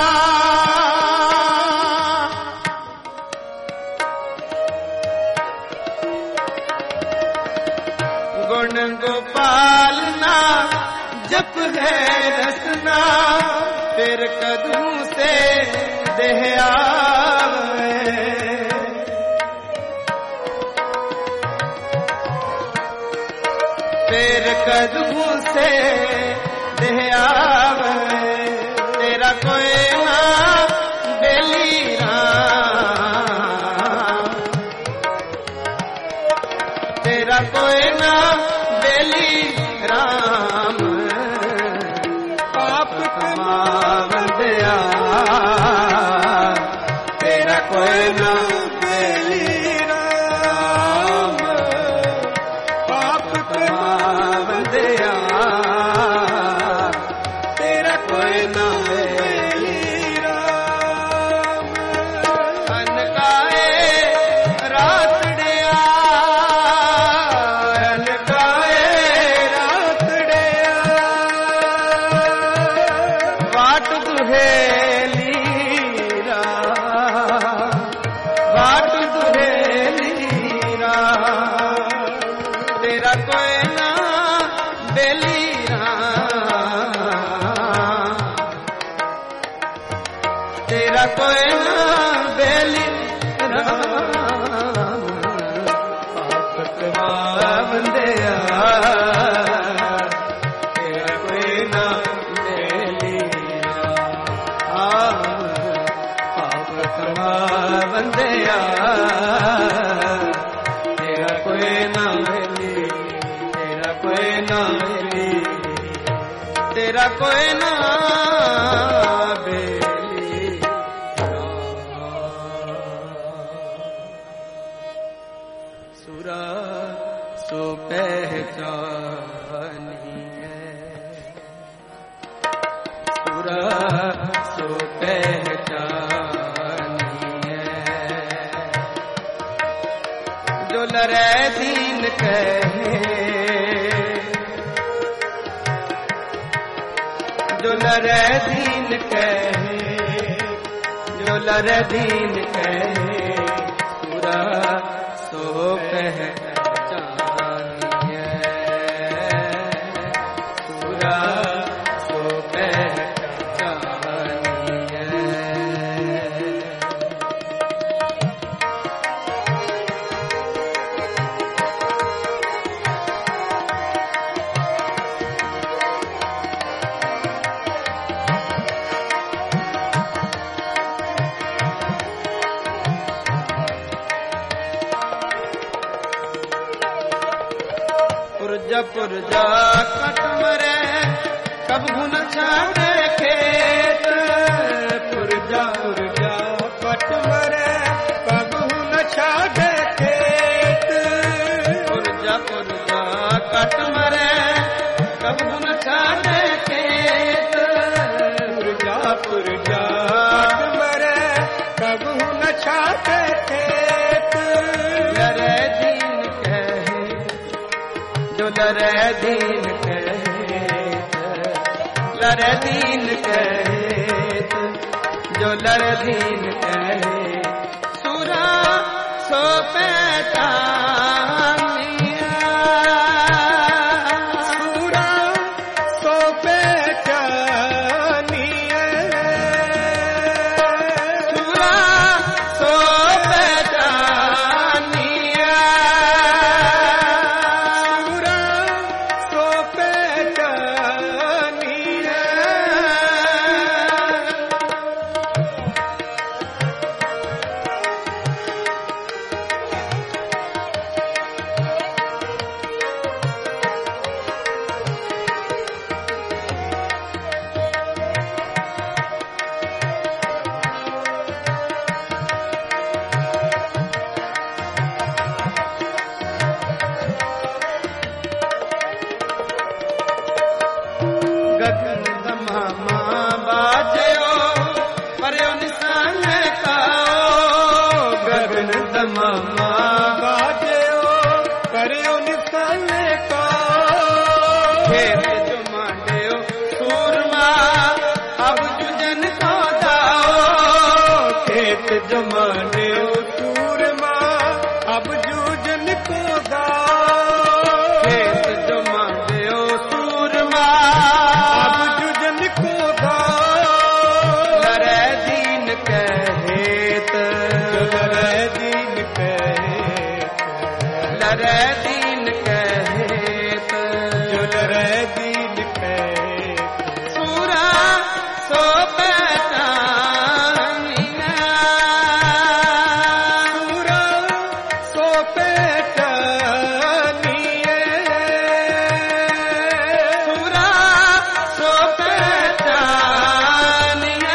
गुण गोपाल ना जप है रसना तेरे कदम से देह आवे तेरे कदम से देह आवे तेरा कोई ना बेली राम तेरा कोई ना बेली राम पाप कमावंदिया तेरा कोई ना बेली राम पाप कमावंदिया तेरा कोई ना बेली राम अनकाए रातड़िया अनकाए रात तेरा कोई ना बेली राम पाप बंदिया तेरा कोई ना बेली राम पाप बंदिया तेरा कोई ना बेली तेरा कोई ना बेली तेरा कोई ना सो पहचानी है सुरा सो पहचानी है जो लरे दीन कहे जो लरे दीन कहे जो लरे दीन कहे सुरा सो पहचानी पुरजा कट मरे कबू न छाड़े खेत पुरजा कट मरे कबू न छाड़े खेत पुरजा कट मरे कबू न छाड़े खेत पुरजा कट मरे कबू न छाड़े खेत लरे दीन कहे जो लरे दीन कहे लरे दीन कहे जो लरे दीन कहे सुरा सो पहचानिया सुरा सो पहचानिया सुरा सो पहचानिया मामा बाजो करियो निकाले का खेत जो मांडियो सूरमा अब जुजन को दाओ खेत जो मांडियो सूरमा अब जुजन को दाओ खेत जो मांडियो सूरमा अब जुजन को दाओ लरे दीन कहेत लरे दीन लरे दीन कहेत जो लरे दीन कहेत सूरा सो पहचानिया सूरा सो पहचानिया सूरा सो पहचानिया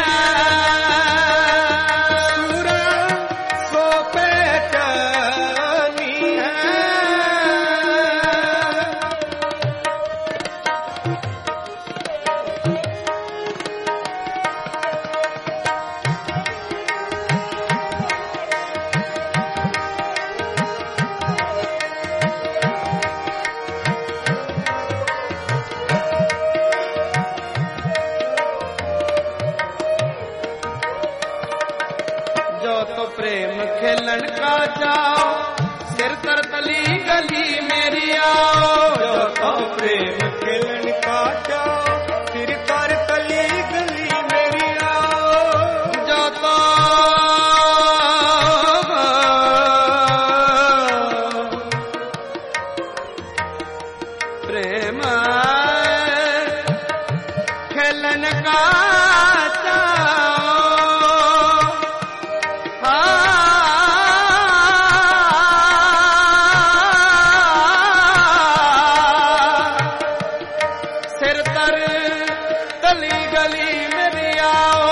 सूरा सो पहचानिया जो तो प्रेम खेलन का जाओ सिर तर तली गली मेरी आओ जो तो प्रेम खेलन का का सिर तर तली गली मेरी आओ,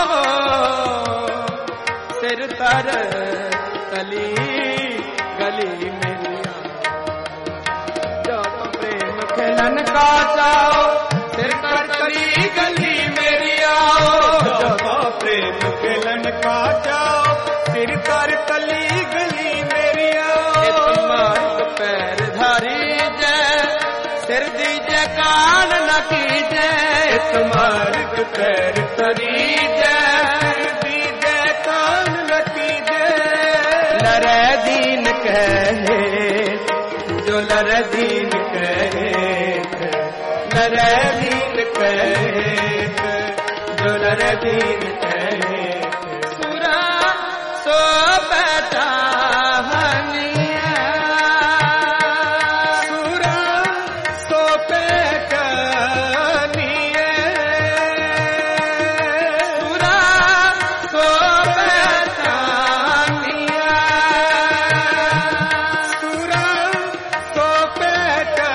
सिर तर तली गली मेरी आओ, जो प्रेम खेलन का जाओ, सिर तर तली गली मेरी आओ, जो प्रेम खेलन का जाओ, सिर तर तली गली मेरी आओ। मार्ग पैर धारी जय, सिर दीजे कान न कीजे, मार्ग पैर धरी जय, दीजे कान न कीजे। लरे दीन कहे जो लरे दीन कहे, लरे दीन कहे जो लरे दीन कहे। सुरा सो बैठा हनिया, सुरा सो पैठनिया, सुरा सो बैठानिया, सुरा सो पैठनिया।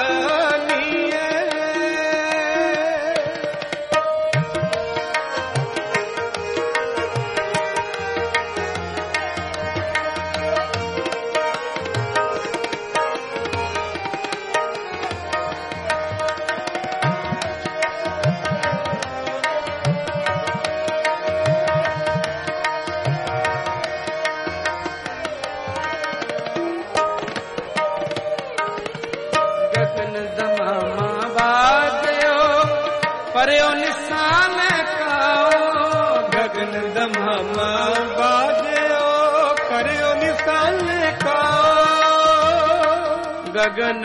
गगन दमामा बाजयो पर्यो निशान काओ, गगन दमामा बाजयो करयो निशान का। गगन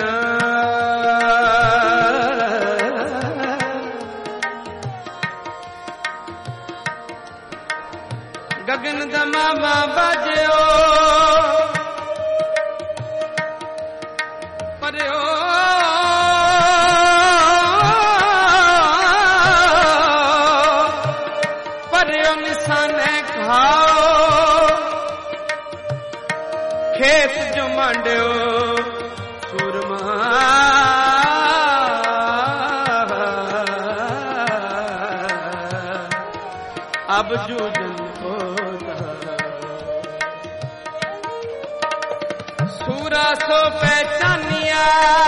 गगन दमामा बाजयो पर्यो पर्यो निशाने खाओ, खेत जो मांडियो सुरमा, अब जूझन होता। सूरा सो पहचानिया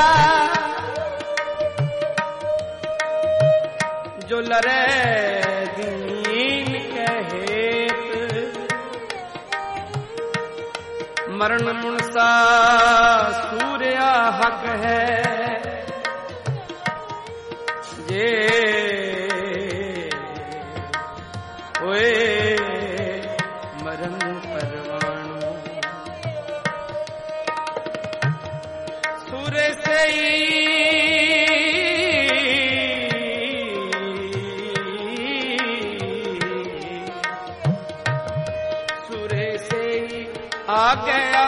जो लरे दीन कहेत, मरण मुनसा सूर्या हक है, जे ओए मरण परवाणु। सूर्य से ही सूर्य से ही आ गया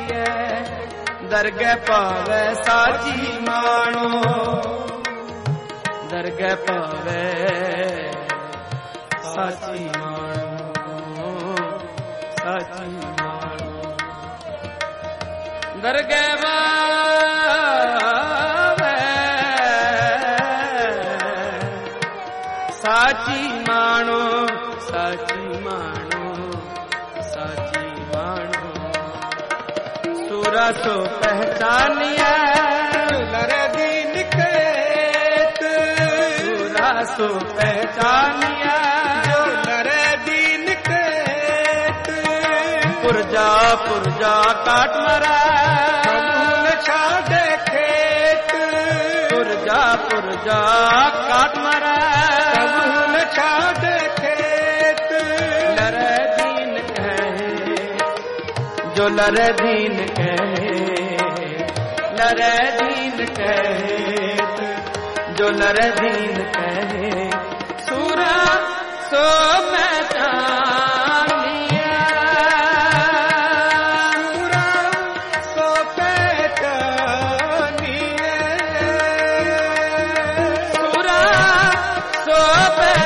दरगह पावे साची मानो, दरगह पावे साची मानो, साची मानो। दरगह पावे साची मानो, साची मानो, साची मानो। सूरा सो पहचानिया लरे दीन कहेत, सूरा सो पहचानिया लरे दीन कहेत। पुरजा पुरजा काट मरा कबूल छाड़े खेत, पुरजा पुरजा काट मरा कबूल छाड़े खेत। लरे दीन कहे जो लरे दीन कहे, लरे दीन कहे जो लरे दीन कहे। सूरा सो पहचानिया, सूरा सो पैठनिया, सूरा सो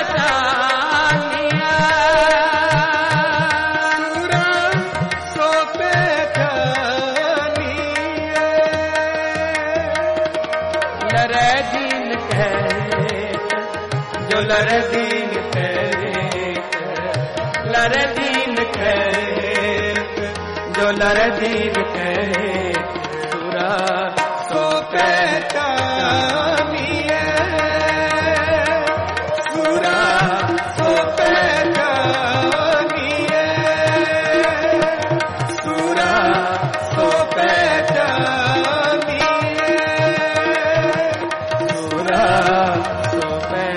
कहे जो लरे दीन कहे लरे दीन कहे जो लरे दीन कहे सुरा सो पहचानिए सुरा सो पहचानिए सुरा सो पहचानिए सुरा सो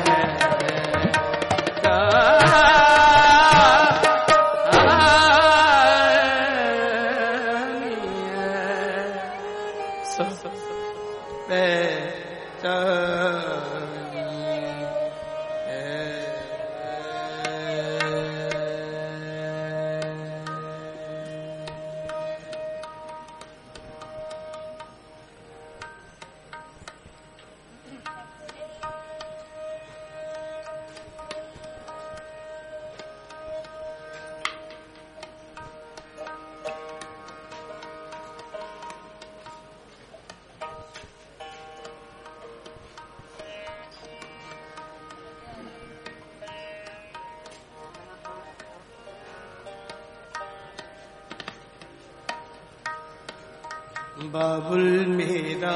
बाबुल मेरा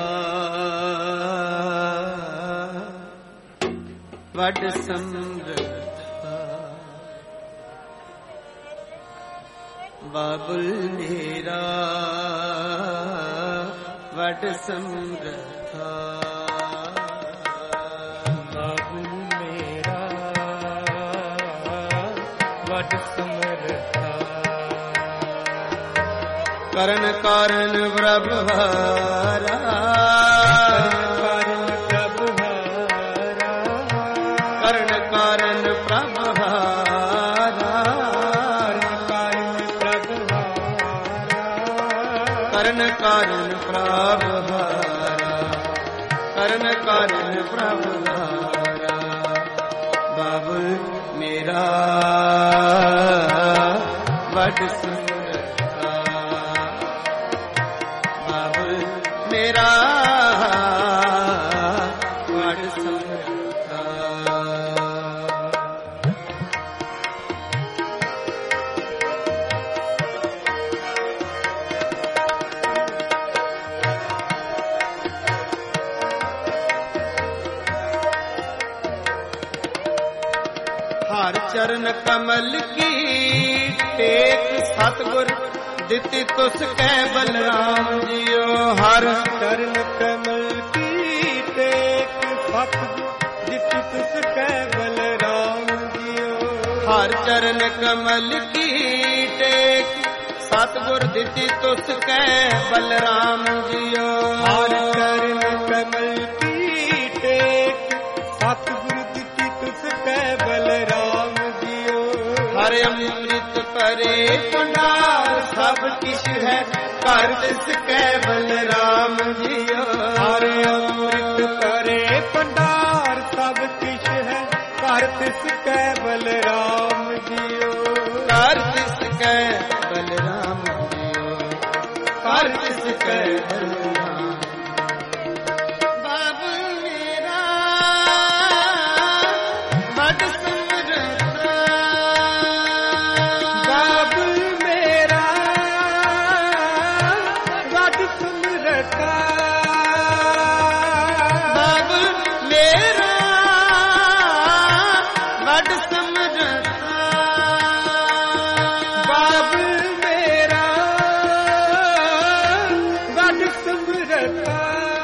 वड समृद्धा बाबुल मेरा वड समृद्धा बाबुल मेरा वड समृद्धा करण कारण प्रभुहारा करण कारण प्रभुहारा करण कारण प्रभुहारा करण कारण प्रभुहारा बाबुल मेरा वड मेरा वड समृद्धा हर चरण कमल की टेक सतगुर दिति तुस कै बलराम जियो हर चरण कमल की टेक सतगुर दिति तुस कै बलराम जियो हर चरण कमल की टेक सतगुर दिति तुस कै बलराम जियो हर चरण कमल की टेक सतगुर दिति तुस कै बलराम जियो हर अमृत परे पंडार सब किश है कर तिस कै बलराम जियो हर अमृत करे पंडार सब किश है कर तिस कै बलराम जियो कर तिस कै बलराम जियो कर तिस कै बलराम बाबुल मेरा वड समृद्धा बाबुल मेरा वड समृद्धा बाबुल मेरा वड समृद्धा बाबुल मेरा वड समृद्धा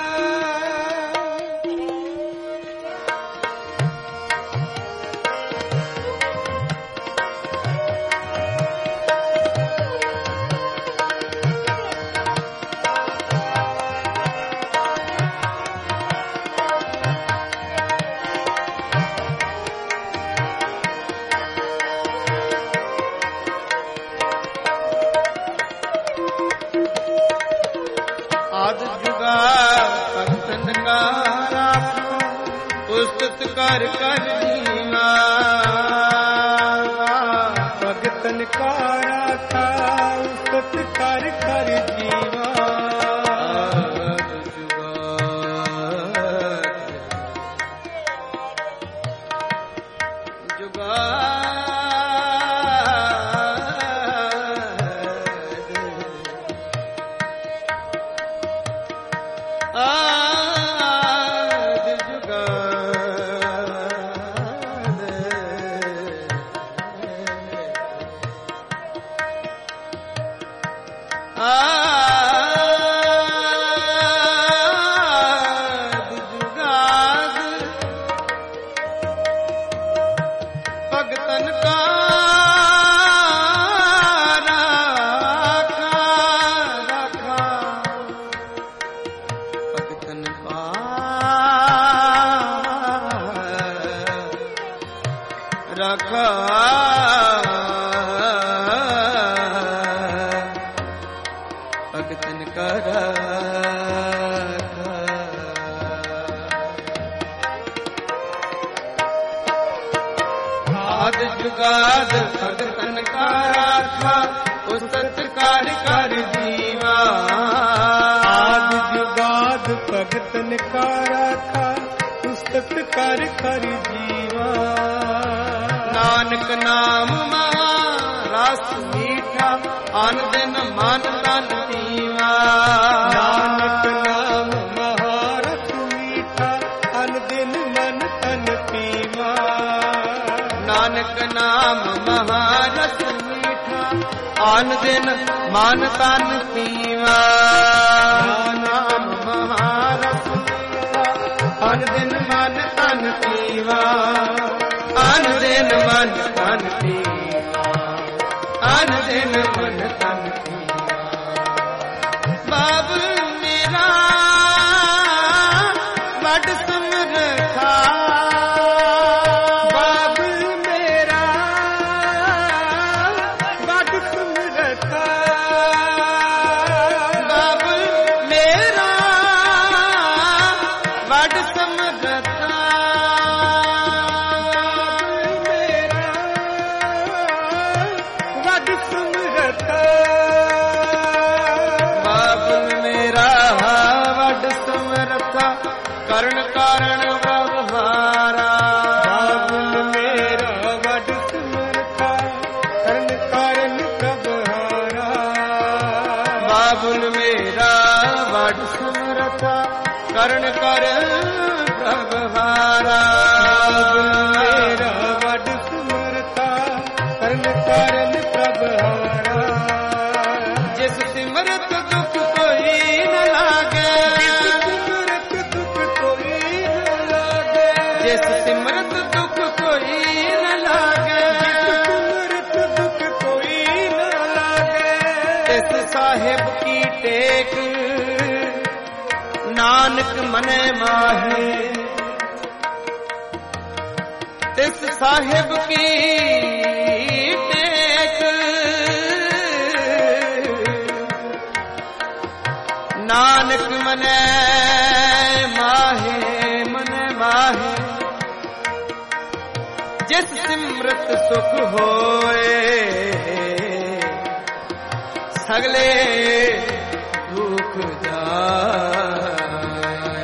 आद जुगा भक्तन का राखो उस्तत कर कर जीवा भक्तन का राखा उस्तत कर कर जीवा ਰਾਖਾ ਭਗਤਨ ਕਾ ਰਾਖਾ। ਆਦ ਜੁਗਾਦ ਭਗਤਨ ਕਾ ਰਾਖਾ ਉਸਤਤ ਕਰ ਕਰ ਜੀਵਾ। ਆਦ ਜੁਗਾਦ ਭਗਤਨ ਕਾ ਰਾਖਾ ਉਸਤਤ ਕਰ ਕਰ ਜੀਵਾ। ਨਾਨਕ ਨਾਮ ਮਹਾ ਰਸ ਮੀਠਾ ਅਨ ਦਿਨ ਮਨ ਤਨ ਪੀਵਾ। ਨਾਨਕ ਨਾਮ ਮਹਾ ਰਸ ਮੀਠਾ ਅਨ ਦਿਨ ਮਨ ਤਨ ਪੀਵਾ। ਨਾਨਕ ਨਾਮ ਮਹਾ ਰਸ ਮੀਠਾ ਅਨ ਦਿਨ ਮਨ ਤਨ ਪੀਵਾ। ਨਾਮ ਮਹਾ ਰਸ ਮੀਠਾ ਅਨ ਦਿਨ ਮਨ ਤਨ ਪੀਵਾ। ਅਨ ਦਿਨ ਮਨ ਤਨ ਪੀਵਾ। ਅਨ ਦਿਨ ਮਨ ਤਨ ਪੀਵਾ। ਬਾਬਲ ਮੇਰਾ ਵੱਡ ਸਮਰਥਾ। ਬਾਬਲ ਮੇਰਾ ਵੱਡ ਸਮਰਥਾ। ਬਾਬਲ ਮੇਰਾ ਵੱਡ ਸਮਰਥਾ। ਵੱਡ ਸਮਰਥਾ। ਬਾਬਲ ਮੇਰਾ ਵੱਡ ਸਮਰਥਾ ਕਰਨ ਕਾਰਨ ਵਿਵਹਾਰਾ। ਬਾਬਲ ਮੇਰਾ ਵੱਡ ਸਮਰਥਾ ਕਰਨ ਕਾਰਨ ਪ੍ਰਭਹਾਰਾ। ਬਾਬਲ ਮੇਰਾ ਵੱਡ ਸਮਰਥਾ ਕਰਨ ਕਾਰਨ ਪ੍ਰਭਹਾਰਾ। ਮੇਰਾ ਵੱਡ ਸਮਰਥਾ ਕਰਨ ਕਾਰਨ ਪ੍ਰਭਹਾਰਾ। ਜਿਸ ਸਿਮਰਤ ਦੁਖ ਕੋਈ ਨ ਲਾਗੇ। ਸਿਮਰਤ ਦੁਖ ਕੋਈ ਨ ਲਾਗੇ। ਜਿਸ ਸਿਮਰਤ ਦੁਖ ਕੋਈ ਨ ਲਾਗੇ। ਸਿਮਰਤ ਦੁਖ ਕੋਈ ਨ ਲਾਗੇ। ਤਿਸ ਸਾਹਿਬ ਕੀ ਟੇਕ ਨਾਨਕ ਮਨੇ ਮਾਹੇ। ਤਿਸ ਸਾਹਿਬ ਕੀ ਟੇਕ ਨਾਨਕ ਮਨੇ ਮਾਹੇ। ਮਨੇ ਮਾਹੇ ਜਿਸ ਸਿਮਰਤ ਸੁਖ ਹੋਏ ਸਗਲੇ ਦੁਖ ਜਾਏ।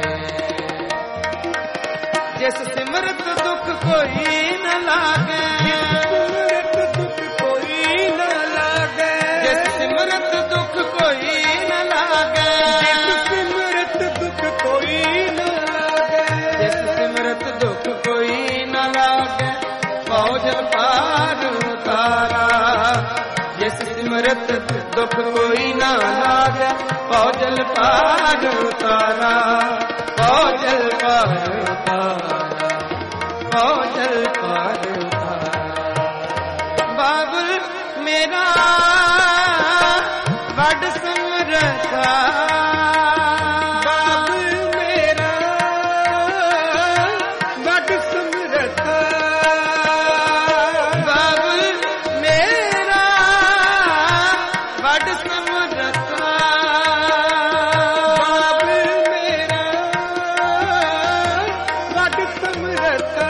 ਜਿਸ ਸਿਮਰਤ ਦੁਖ ਕੋਈ ਨ ਲਾਗੇ। ਸਿਮਰਤ ਦੁਖ ਕੋਈ ਨ ਲਾਗੇ। ਜਿਸ ਸਿਮਰਤ ਦੁਖ ਕੋਈ ਨ ਲਾਗੇ। ਸਿਮਰਤ ਦੁਖ ਕੋਈ ਨ ਲਾਗੇ। ਜਿਸ ਸਿਮਰਤ ਦੁਖ ਕੋਈ ਨ ਲਾਗੇ ਪਉ ਜਲ ਪਾਰ ਉਤਾਰਾ। ਜਿਸ ਸਿਮਰਤ ਦੁਖ ਕੋਈ ਨ ਲਾਗੇ ਪਉ ਜਲ ਪਾਰ ਉਤਾਰਾ। ਪਉ ਜਲ ਪਾਰ ਉਤਾਰਾ। ਪਉ ਜਲ ਪਾਰ ਉਤਾਰਾ। ਬਾਬਲ ਮੇਰਾ ਵੱਡ ਸਮਰਥਾ। ਬਾਬਲ ਮੇਰਾ ਵੱਡ ਸਮਰਥਾ। ਬਾਬਲ ਮੇਰਾ ਵੱਡ ਸਮਰਥਾ। ਬਾਬਲ ਮੇਰਾ ਵੱਡ ਸਮਰਥਾ।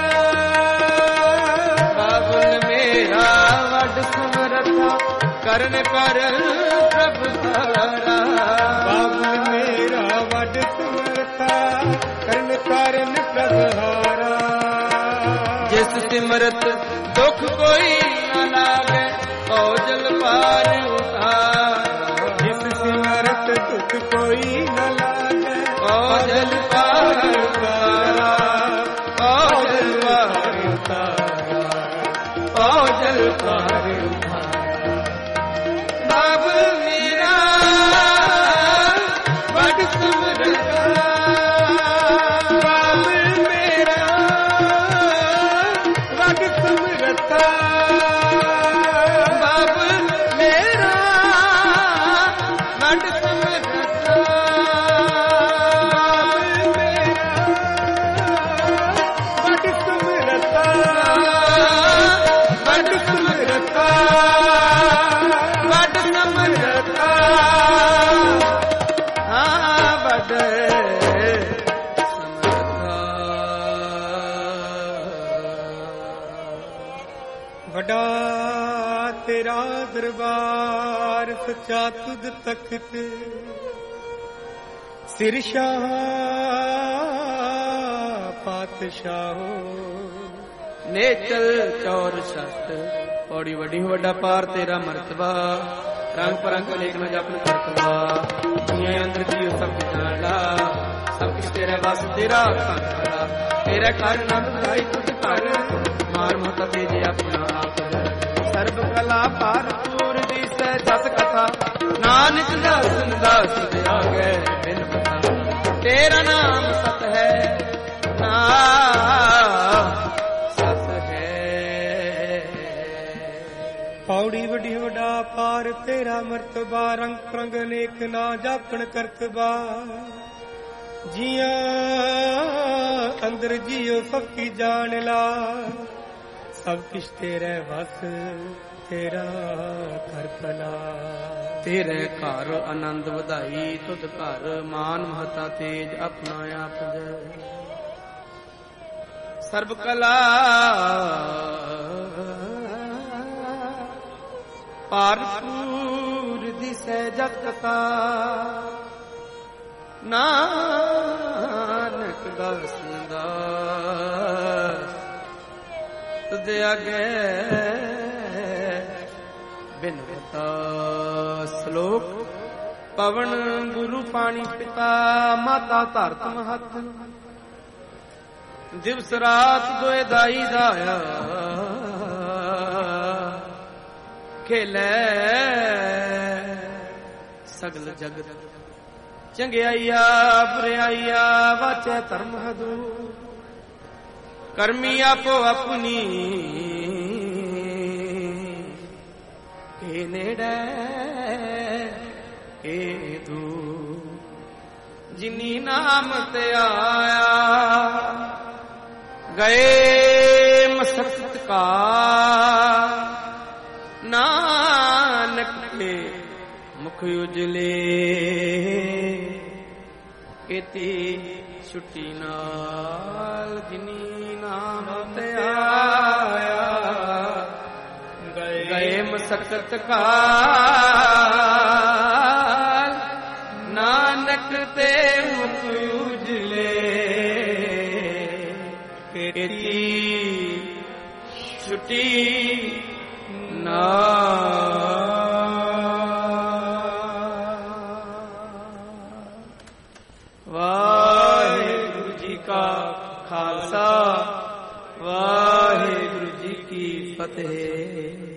ਬਾਬਲ ਮੇਰਾ ਵੱਡ ਸਮਰਥਾ ਕਰਨ ਕਰ ਪ੍ਰਭਹਾਰਾ। ਬਾਬਲ ਮੇਰਾ ਵੱਡ ਸਮਰਥਾ ਕਰਨ ਕਾਰਨ ਪ੍ਰਭਹਾਰਾ। ਜਿਸ ਸਿਮਰਤ ਦੁਖ ਕੋਈ ਨ ਲਾਗੇ ਪਉ ਜਲ ਪਾਰ ਉਤਾਰਾ। ਜਿਸ ਸਿਮਰਤ ਦੁਖ ਕੋਈ ਨ ਲਾਗੇ ਪਉ ਜਲ ਪਾਰ ਉਤਾਰਾ। ਪਉ ਜਲ ਪਾਰ ਉਤਾਰਾ। ਪਉ ਜਲ ਪਾਰ ਉਤਾਰਾ। ਬਾਬਲ ਮੇਰਾ ਵੱਡ ਸਮਰਥਾ। ਬਾਬਲ ਮੇਰਾ ਵੱਡ ਸਮਰਥਾ। ਬਾਬਲ ਮੇਰਾ ਵੱਡ ਸਮਰਥਾ। ਬਾਬਲ ਮੇਰਾ ਵੱਡ ਸਮਰਥਾ। ਵੱਡਾ ਤੇਰਾ ਦਰਬਾਰ ਸੱਚਾ ਤੁਧ ਤਖਤ ਸਿਰ ਸ਼ਾਹ ਪਾਤਸ਼ਾਹੋ ਨੇਚਲ ਚੌਰ ਸਤ ਪੌੜੀ ਵੱਡੀ ਵੱਡਾ ਪਾਰ ਤੇਰਾ ਮਰਤਬਾ ਰੰਗ ਪਰੰਗ ਲੇਖ ਨ ਜਪਨ ਕਰਤਵਾ ਦੁਨੀਆ ਅੰਦਰ ਜੀਉ ਸਭ ਜਾਣਦਾ ਸਭ ਕੁਛ ਤੇਰੇ ਬਸ ਤੇਰਾ ਸੰਗੜਾ ਤੇਰੇ ਘਰ ਨੰਦ ਭਾਈ ਤੁਧ ਘਰ ਮਾਰ ਮਤ ਤੇਜੇ ਆਪਣਾ ਆਪ ਸਰਬ ਕਲਾ ਭਰਪੂਰ ਦੀ ਸਹਿ ਜਸ ਕਥਾ ਨਾਨਕ ਦਾਸ ਦਾਸ ਆਗੇ ਬਿਨ ਪਤਾ ਤੇਰਾ ਨਾਮ ਸਤ ਹੈ ਸਤ ਹੈ ਪੌੜੀ ਵੱਡੀ ਵੱਡਾ ਪਾਰ ਤੇਰਾ ਮਰਤਬਾ ਰੰਗ ਪ੍ਰੰਗ ਅਨੇਕ ਨਾ ਜਾਪਣ ਕਰਤਬਾ ਜੀਆਂ ਅੰਦਰ ਜੀਓ ਸਭ ਕੀ ਜਾਣ ਲਾ ਸਭ ਕਿਛ ਤੇਰੇ ਵਸ ਤੇਰਾ ਘਰ ਭਲਾ ਤੇਰੇ ਘਰ ਆਨੰਦ ਵਧਾਈ ਤੁਧ ਘਰ ਮਾਨ ਮਹਤਾ ਤੇਜ ਆਪਣਾ ਆਪ ਜੈ ਸਰਬ ਕਲਾ ਭਰਪੂਰ ਦਿਸੈ ਜਗਤਾ ਨਾਨਕ ਦਾਸ ਦਾਸ ਤੁਧ ਆਗੇ ਬਿਨ ਪਤਾ ਸ਼ਲੋਕ ਪਵਨ ਗੁਰੂ ਪਾਣੀ ਪਿਤਾ ਮਾਤਾ ਧਰਤ ਮਹਤ ਦਿਵਸ ਰਾਤ ਦੋਏ ਦਾਈ ਦਾਇਆ ਖੇਲੇ ਸਗਲ ਜਗਤ ਚੰਗਿਆਈਆ ਬੁਰਿਆਈਆ ਵਾਚੈ ਧਰਮ ਹਦੂ ਕਰਮੀ ਆਪੋ ਆਪਣੀ ਕੇ ਨੇੜੇ ਕੇ ਦੂ ਜਿਨੀ ਨਾਮ ਤੇ ਆਇਆ ਗਏ ਮਸਕਤ ਕਾ ਨਾਨਕ ਕੇ ਮੁਖ ਉਜਲੇ ਕੀਤੀ ਛੁੱਟੀ ਨਾਲ ਜਿਨੀ ਨਾਮ ਤੇ ਆਇਆ ਗਏ ਮਸਕਤ ਕਾ ਨਾਨਕ ਤੇ ਮੁਖ ਉਜਲੇ ਕੀਤੀ ਛੁੱਟੀ ਨਾ ਵਾਹਿਗੁਰੂ ਜੀ ਕਾ ਖਾਲਸਾ ਵਾਹਿਗੁਰੂ ਜੀ ਕੀ ਫਤਿਹ।